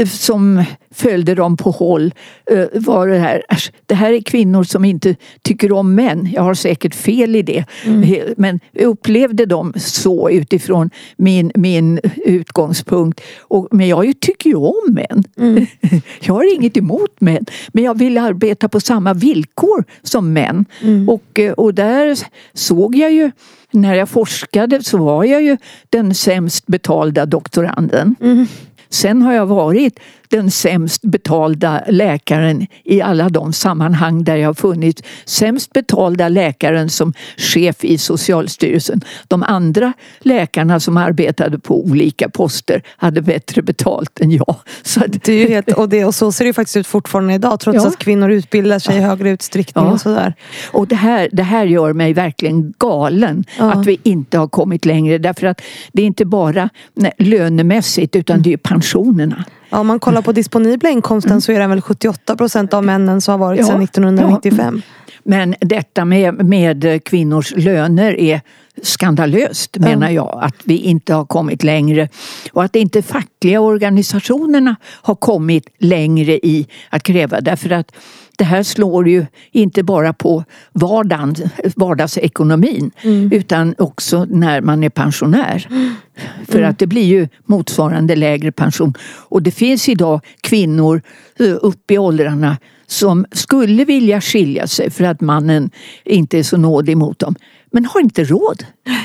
[SPEAKER 1] som följde dem på håll var det här, det här är kvinnor som inte tycker om män. Jag har säkert fel i det. Mm. Men jag upplevde dem så utifrån min, min utgångspunkt. Och, men jag tycker ju om män. Mm. Jag har inget emot män. Men jag vill arbeta på samma villkor som män. Mm. Och, och där såg jag ju, när jag forskade så var jag ju den sämst betalda doktoranden. Mm. Sen har jag varit den sämst betalda läkaren i alla de sammanhang där jag har funnits. Sämst betalda läkaren som chef i Socialstyrelsen. De andra läkarna som arbetade på olika poster hade bättre betalt än jag. Så att...
[SPEAKER 2] det är ju helt, och, det, och så ser det ju faktiskt ut fortfarande idag, trots ja. att kvinnor utbildar sig i högre utsträckning ja. och sådär.
[SPEAKER 1] Och det här, det här gör mig verkligen galen ja. att vi inte har kommit längre. Därför att det är inte bara nej, lönemässigt utan mm. det är pensionerna.
[SPEAKER 2] Ja, om man kollar på disponibla inkomsten mm. så är det väl sjuttioåtta procent av männen som har varit ja. sedan nittonhundranittiofem.
[SPEAKER 1] Ja. Men detta med, med kvinnors löner är skandalöst ja. menar jag. Att vi inte har kommit längre. Och att inte fackliga organisationerna har kommit längre i att kräva. Därför att det här slår ju inte bara på vardagen, vardagsekonomin mm. utan också när man är pensionär. Mm. För att det blir ju motsvarande lägre pension. Och det finns idag kvinnor upp i åldrarna som skulle vilja skilja sig för att mannen inte är så nådig mot dem. Men har inte råd.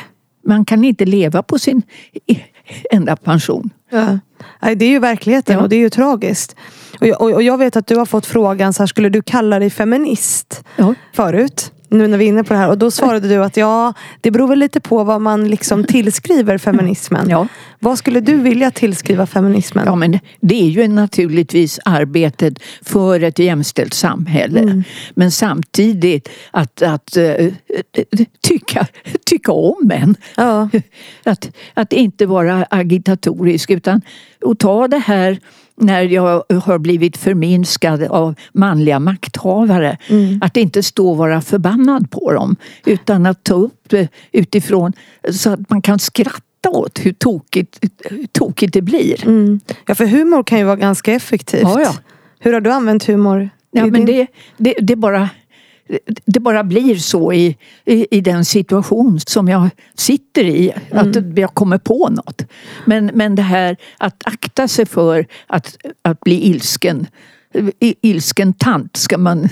[SPEAKER 1] Man kan inte leva på sin enda pension.
[SPEAKER 2] Ja. Det är ju verkligheten ja. och det är ju tragiskt. Och jag, och jag vet att du har fått frågan så här, skulle du kalla dig feminist ja. förut? Nu när vi är inne på det här. Och då svarade du att ja, det beror väl lite på vad man liksom tillskriver feminismen. Ja. Vad skulle du vilja tillskriva feminismen?
[SPEAKER 1] Ja, men det är ju naturligtvis arbetet för ett jämställt samhälle. Mm. Men samtidigt att, att uh, tycka, tycka om en. Ja. Att, att inte vara agitatorisk utan att ta det här när jag har blivit förminskad av manliga makthavare. Mm. Att inte stå och vara förbannad på dem. Utan att ta upp det utifrån så att man kan skratta åt hur tokigt, hur tokigt det blir. Mm.
[SPEAKER 2] Ja, för humor kan ju vara ganska effektivt. Ja, ja. Hur har du använt humor?
[SPEAKER 1] Ja, men det, det, det bara... Det bara blir så i, i, i den situation som jag sitter i. Mm. Att jag kommer på något. Men, men det här att akta sig för att, att bli ilsken. I, ilsken tant ska man...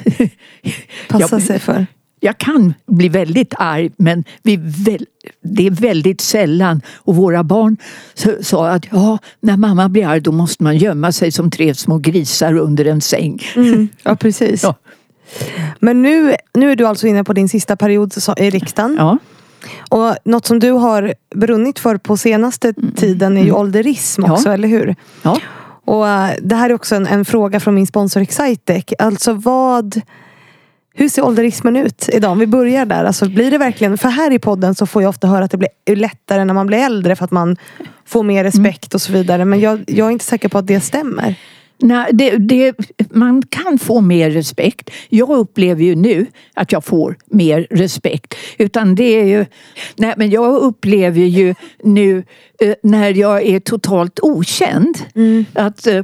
[SPEAKER 2] Passa jag, sig för.
[SPEAKER 1] Jag kan bli väldigt arg men vi väl, det är väldigt sällan. Och våra barn sa att ja, när mamma blir arg då måste man gömma sig som tre små grisar under en säng.
[SPEAKER 2] Mm. Ja, precis. Ja. Men nu, nu är du alltså inne på din sista period i riksdagen. Ja. Och något som du har brunnit för på senaste mm. tiden är ju mm. ålderism också, ja. eller hur? Ja. Och uh, det här är också en, en fråga från min sponsor Excitec. Alltså vad... Hur ser ålderismen ut idag? Om vi börjar där. Alltså blir det verkligen... För här i podden så får jag ofta höra att det blir lättare när man blir äldre för att man får mer respekt mm. och så vidare. Men jag, jag är inte säker på att det stämmer.
[SPEAKER 1] Nej, det, det, man kan få mer respekt. Jag upplever ju nu att jag får mer respekt. Utan det är ju... Nej, men jag upplever ju nu eh, när jag är totalt okänd mm. att... Eh,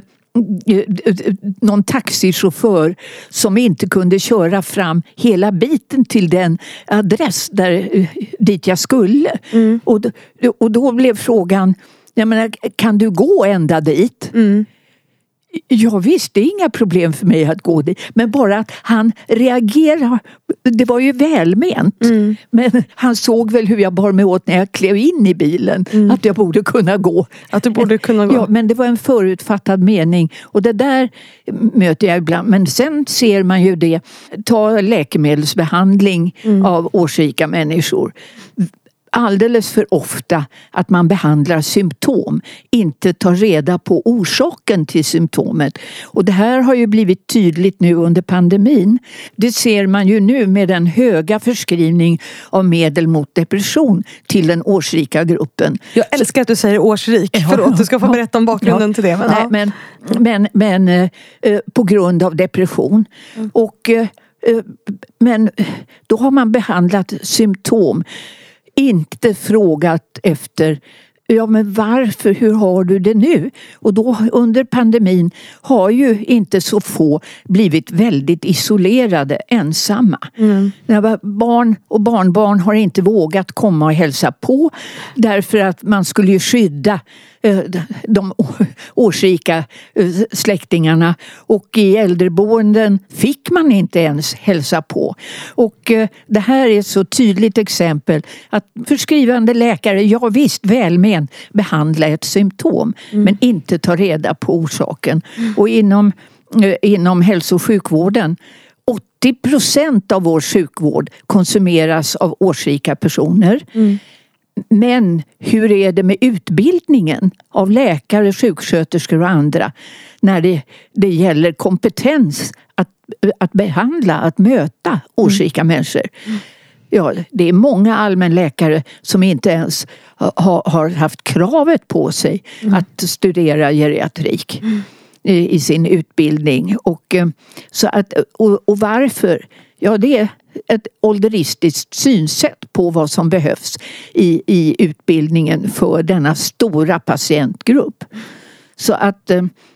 [SPEAKER 1] någon taxichaufför som inte kunde köra fram hela biten till den adress där, dit jag skulle. Mm. Och, och då blev frågan, jag menar, kan du gå ända dit? Mm. Ja visst, det är inga problem för mig att gå dit. Men bara att han reagerar, det var ju välment. Mm. Men han såg väl hur jag bar mig åt när jag klev in i bilen. Mm. Att jag borde kunna gå.
[SPEAKER 2] Att du borde kunna gå.
[SPEAKER 1] Ja, men det var en förutfattad mening. Och det där möter jag ibland. Men sen ser man ju det. Ta läkemedelsbehandling mm. av årsrika människor. Alldeles för ofta att man behandlar symptom, inte tar reda på orsaken till symptomet. Och det här har ju blivit tydligt nu under pandemin. Det ser man ju nu med den höga förskrivning av medel mot depression till den årsrika gruppen.
[SPEAKER 2] Jag älskar att du säger årsrik. Ja, Förlåt, du ska få berätta om bakgrunden ja, till det. Men,
[SPEAKER 1] nej,
[SPEAKER 2] ja.
[SPEAKER 1] men, men, men eh, på grund av depression. Mm. Och, eh, men då har man behandlat symptom. Inte frågat efter, ja men varför, hur har du det nu? Och då under pandemin har ju inte så få blivit väldigt isolerade, ensamma. Mm. Barn och barnbarn har inte vågat komma och hälsa på därför att man skulle ju skydda de årsrika släktingarna, och i äldreboenden fick man inte ens hälsa på. Och det här är ett så tydligt exempel att förskrivande läkare, ja visst välment, behandla ett symptom mm. men inte ta reda på orsaken. Mm. Och inom, inom hälso- och sjukvården, åttio procent av vår sjukvård konsumeras av årsrika personer. Mm. Men hur är det med utbildningen av läkare, sjuksköterskor och andra när det, det gäller kompetens att, att behandla, att möta årsrika mm. människor? Ja, det är många allmänläkare som inte ens ha, har haft kravet på sig mm. att studera geriatrik mm. i, i sin utbildning. Och, så att, och, och varför? Ja, det är ett ålderistiskt synsätt på vad som behövs i, i utbildningen för denna stora patientgrupp. Så att...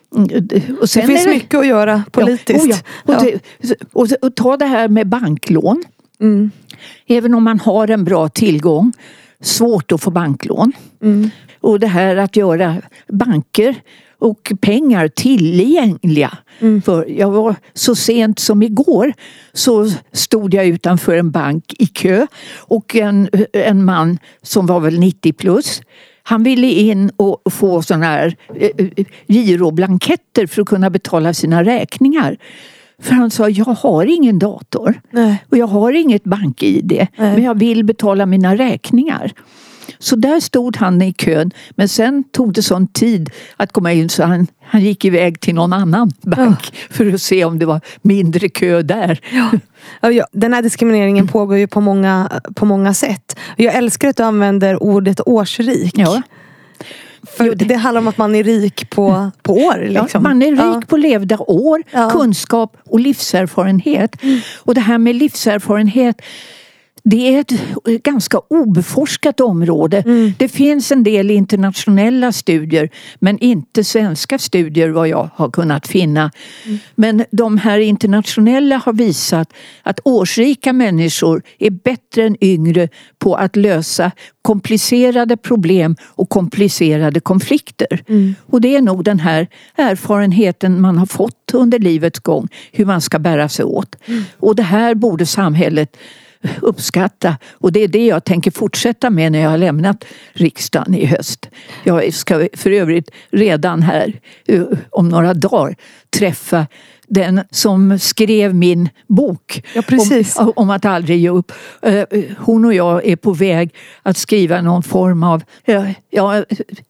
[SPEAKER 1] Och sen
[SPEAKER 2] det finns
[SPEAKER 1] det,
[SPEAKER 2] mycket att göra politiskt.
[SPEAKER 1] Ja, och, ja. Och, det, och, och ta det här med banklån. Mm. Även om man har en bra tillgång, svårt att få banklån. Mm. Och det här att göra banker och pengar tillgängliga. Mm. För jag var så sent som igår så stod jag utanför en bank i kö, och en, en man som var väl nittio plus, han ville in och få såna här eh, giroblanketter för att kunna betala sina räkningar. För han sa, jag har ingen dator. Nej. Och jag har inget bank-I D. Nej. Men jag vill betala mina räkningar. Så där stod han i kön. Men sen tog det sån tid att komma in så han, han gick iväg till någon annan bank. Ja. För att se om det var mindre kö där.
[SPEAKER 2] Ja. Ja, den här diskrimineringen pågår ju på många, på många sätt. Jag älskar att du använder ordet årsrik. Ja. För jo, det... det handlar om att man är rik på, på år. Liksom.
[SPEAKER 1] Ja, man är rik ja. på levda år, ja. kunskap och livserfarenhet. Mm. Och det här med livserfarenhet, det är ett ganska obeforskat område. Mm. Det finns en del internationella studier, men inte svenska studier vad jag har kunnat finna. Mm. Men de här internationella har visat att årsrika människor är bättre än yngre på att lösa komplicerade problem och komplicerade konflikter. Mm. Och det är nog den här erfarenheten man har fått under livets gång, hur man ska bära sig åt. Mm. Och det här borde samhället uppskatta, och det är det jag tänker fortsätta med när jag har lämnat riksdagen i höst. Jag ska för övrigt redan här om några dagar träffa den som skrev min bok
[SPEAKER 2] ja, precis.
[SPEAKER 1] Om, om att aldrig ge upp. Hon och jag är på väg att skriva någon form av ja,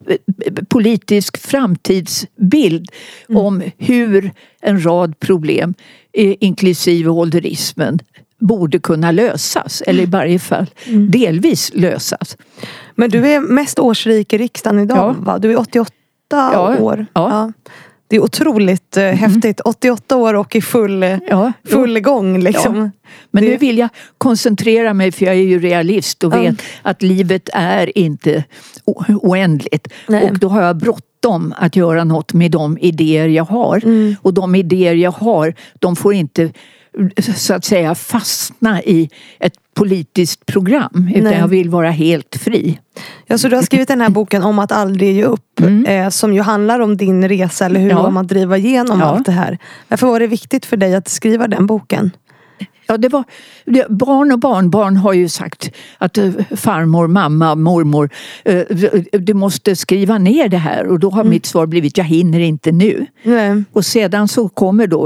[SPEAKER 1] politisk framtidsbild mm. om hur en rad problem, inklusive ålderismen, borde kunna lösas, eller i varje fall mm. delvis lösas.
[SPEAKER 2] Men du är mest årsrik i riksdagen idag, ja. va? Du är åttioåtta
[SPEAKER 1] ja.
[SPEAKER 2] år.
[SPEAKER 1] Ja.
[SPEAKER 2] Ja. Det är otroligt mm. häftigt. åttioåtta år och i full, ja. full gång liksom. Ja.
[SPEAKER 1] Men
[SPEAKER 2] det...
[SPEAKER 1] nu vill jag koncentrera mig, för jag är ju realist och vet mm. att livet är inte oändligt. Nej. Och då har jag bråttom att göra något med de idéer jag har. Mm. Och de idéer jag har, de får inte så att säga fastna i ett politiskt program, utan Nej. jag vill vara helt fri.
[SPEAKER 2] Ja, så du har skrivit den här boken Om att aldrig ge upp mm. eh, som ju handlar om din resa, eller hur ja. om att driva igenom ja. allt det här. Varför var det viktigt för dig att skriva den boken?
[SPEAKER 1] Ja, det var, det, barn och barnbarn har ju sagt att uh, farmor, mamma, mormor, uh, du måste skriva ner det här. Och då har mm. mitt svar blivit, jag hinner inte nu. Mm. Och sedan så kommer då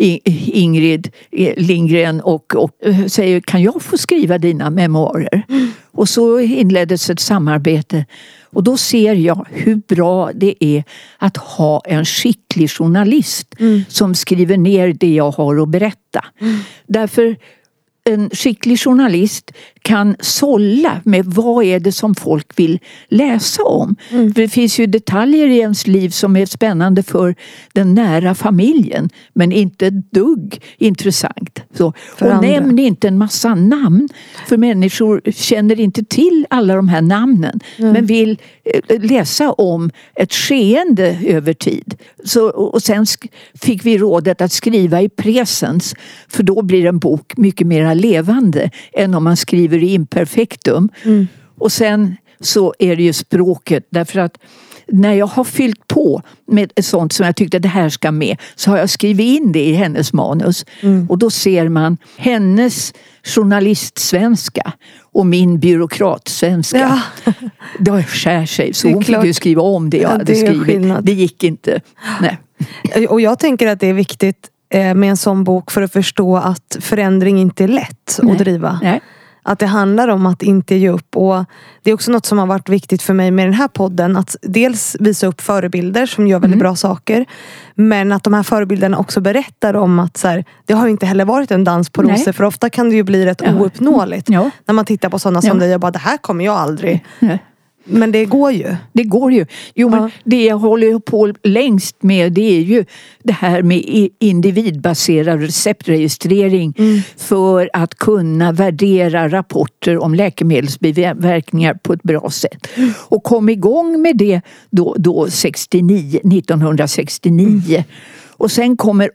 [SPEAKER 1] Ingrid Lindgren och, och uh, säger, kan jag få skriva dina memoarer? Mm. Och så inleddes ett samarbete. Och då ser jag hur bra det är att ha en skicklig journalist mm. som skriver ner det jag har att berätta. Mm. Därför en skicklig journalist kan sålla med vad är det som folk vill läsa om. Mm. För det finns ju detaljer i ens liv som är spännande för den nära familjen, men inte dugg intressant. Så, och andra. Nämn inte en massa namn, för människor känner inte till alla de här namnen, mm. men vill läsa om ett skeende över tid. Så, och sen fick vi rådet att skriva i presens, för då blir en bok mycket mer levande än om man skriver i imperfektum. Mm. Och sen så är det ju språket, därför att när jag har fyllt på med sånt som jag tyckte det här ska med, så har jag skrivit in det i hennes manus. Mm. Och då ser man hennes journalistsvenska och min byråkratsvenska. Ja. Det skär sig. Så hon fick ju skriva om det jag ja, hade det skrivit. Skillnad. Det gick inte. Nej.
[SPEAKER 2] Och jag tänker att det är viktigt med en sån bok för att förstå att förändring inte är lätt
[SPEAKER 1] Nej.
[SPEAKER 2] att driva.
[SPEAKER 1] Nej.
[SPEAKER 2] Att det handlar om att inte ge upp. Och det är också något som har varit viktigt för mig med den här podden. Att dels visa upp förebilder som gör väldigt mm. bra saker. Men att de här förebilderna också berättar om att så här, det har inte heller varit en dans på rosor. För ofta kan det ju bli rätt ja. ouppnåeligt. Ja. När man tittar på sådana ja. som dig och bara, det här kommer jag aldrig. Nej. Men det går ju.
[SPEAKER 1] Det går ju. Jo, men ja. det jag håller på längst med, det är ju det här med individbaserad receptregistrering mm. för att kunna värdera rapporter om läkemedelsbiverkningar på ett bra sätt. Mm. Och kom igång med det då, då sextionio, nittonhundrasextionio. Mm. Och sen kommer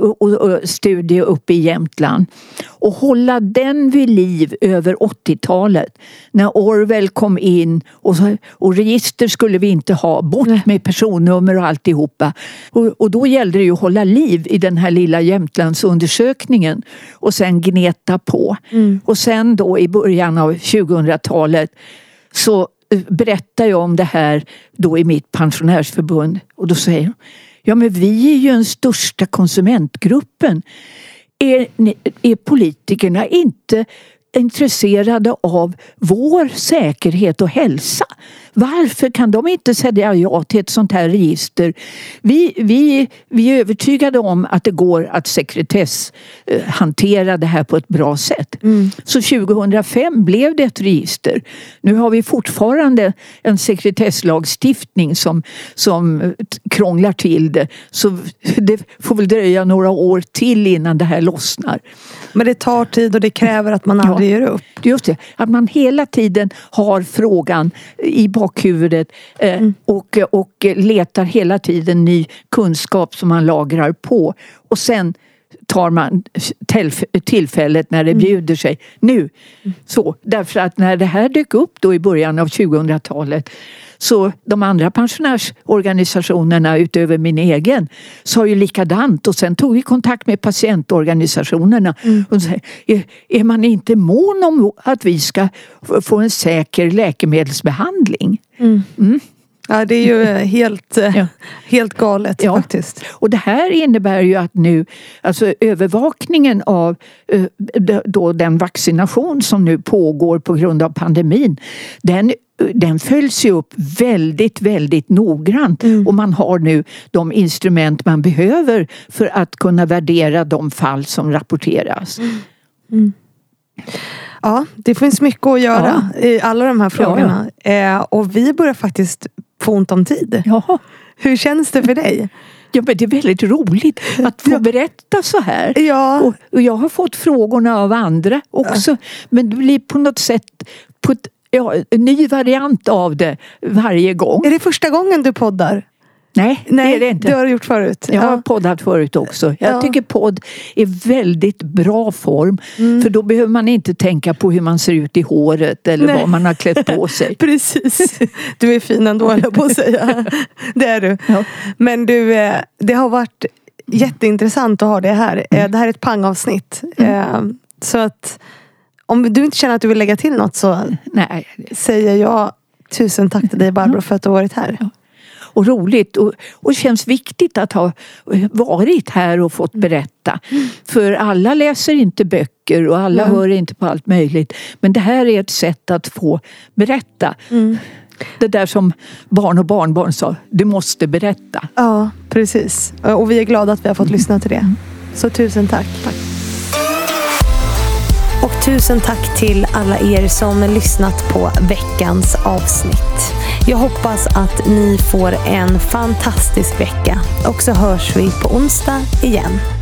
[SPEAKER 1] studie uppe i Jämtland och hålla den vid liv över åttiotalet när Orwell kom in och, och register skulle vi inte ha, bort med personnummer och alltihopa och, och då gällde det ju att hålla liv i den här lilla Jämtlandsundersökningen och sen gneta på mm. och sen då i början av tjugohundratalet så berättar jag om det här då i mitt pensionärsförbund och då säger jag ja, men vi är ju den största konsumentgruppen. Är, är politikerna inte intresserade av vår säkerhet och hälsa? Varför kan de inte säga ja till ett sånt här register? Vi, vi, vi är övertygade om att det går att sekretess eh, hantera det här på ett bra sätt. Mm. Så tjugohundrafem blev det ett register. Nu har vi fortfarande en sekretesslagstiftning som, som krånglar till det. Så det får väl dröja några år till innan det här lossnar.
[SPEAKER 2] Men det tar tid och det kräver att man aldrig ja, ger upp.
[SPEAKER 1] Just det, att man hela tiden har frågan i bakhuvudet eh, mm. och, och letar hela tiden ny kunskap som man lagrar på. Och sen tar man tillfället när det bjuder sig. Nu, mm. så. Därför att när det här dök upp då i början av tjugohundratalet så de andra pensionärsorganisationerna utöver min egen sa ju likadant och sen tog vi kontakt med patientorganisationerna mm. och sa, är, är man inte mån om att vi ska få en säker läkemedelsbehandling? Mm. Mm.
[SPEAKER 2] Ja, det är ju helt, ja. helt galet ja. faktiskt.
[SPEAKER 1] Och det här innebär ju att nu, alltså övervakningen av då den vaccination som nu pågår på grund av pandemin, den Den följs ju upp väldigt, väldigt noggrant mm. och man har nu de instrument man behöver för att kunna värdera de fall som rapporteras. Mm. Mm.
[SPEAKER 2] Ja, det finns mycket att göra ja. i alla de här frågorna. Ja. Eh, och vi börjar faktiskt få ont om tid.
[SPEAKER 1] Ja.
[SPEAKER 2] Hur känns det för dig?
[SPEAKER 1] Ja, men det är väldigt roligt att få ja. berätta så här.
[SPEAKER 2] Ja.
[SPEAKER 1] Och, och jag har fått frågorna av andra också. Ja. Men det blir på något sätt på ett Ja, en ny variant av det varje gång.
[SPEAKER 2] Är det första gången du poddar?
[SPEAKER 1] Nej, Nej det är det inte.
[SPEAKER 2] Du har gjort förut.
[SPEAKER 1] Jag har ja. poddat förut också. Jag ja. tycker podd är väldigt bra form. Mm. För då behöver man inte tänka på hur man ser ut i håret eller Nej. vad man har klätt på sig.
[SPEAKER 2] Precis. Du är fin ändå, höll jag på att säga. Det är du. Ja. Men du, det har varit jätteintressant att ha det här. Det här är ett pangavsnitt. Mm. Så att om du inte känner att du vill lägga till något så
[SPEAKER 1] Nej.
[SPEAKER 2] säger jag tusen tack till dig Barbro för att du har varit här. Ja.
[SPEAKER 1] Och roligt och, och känns viktigt att ha varit här och fått berätta. Mm. För alla läser inte böcker och alla mm. hör inte på allt möjligt. Men det här är ett sätt att få berätta. Mm. Det där som barn och barnbarn sa, du måste berätta.
[SPEAKER 2] Ja, precis. Och vi är glada att vi har fått lyssna till det. Så tusen tack. Tack. Och tusen tack till alla er som lyssnat på veckans avsnitt. Jag hoppas att ni får en fantastisk vecka. Och så hörs vi på onsdag igen.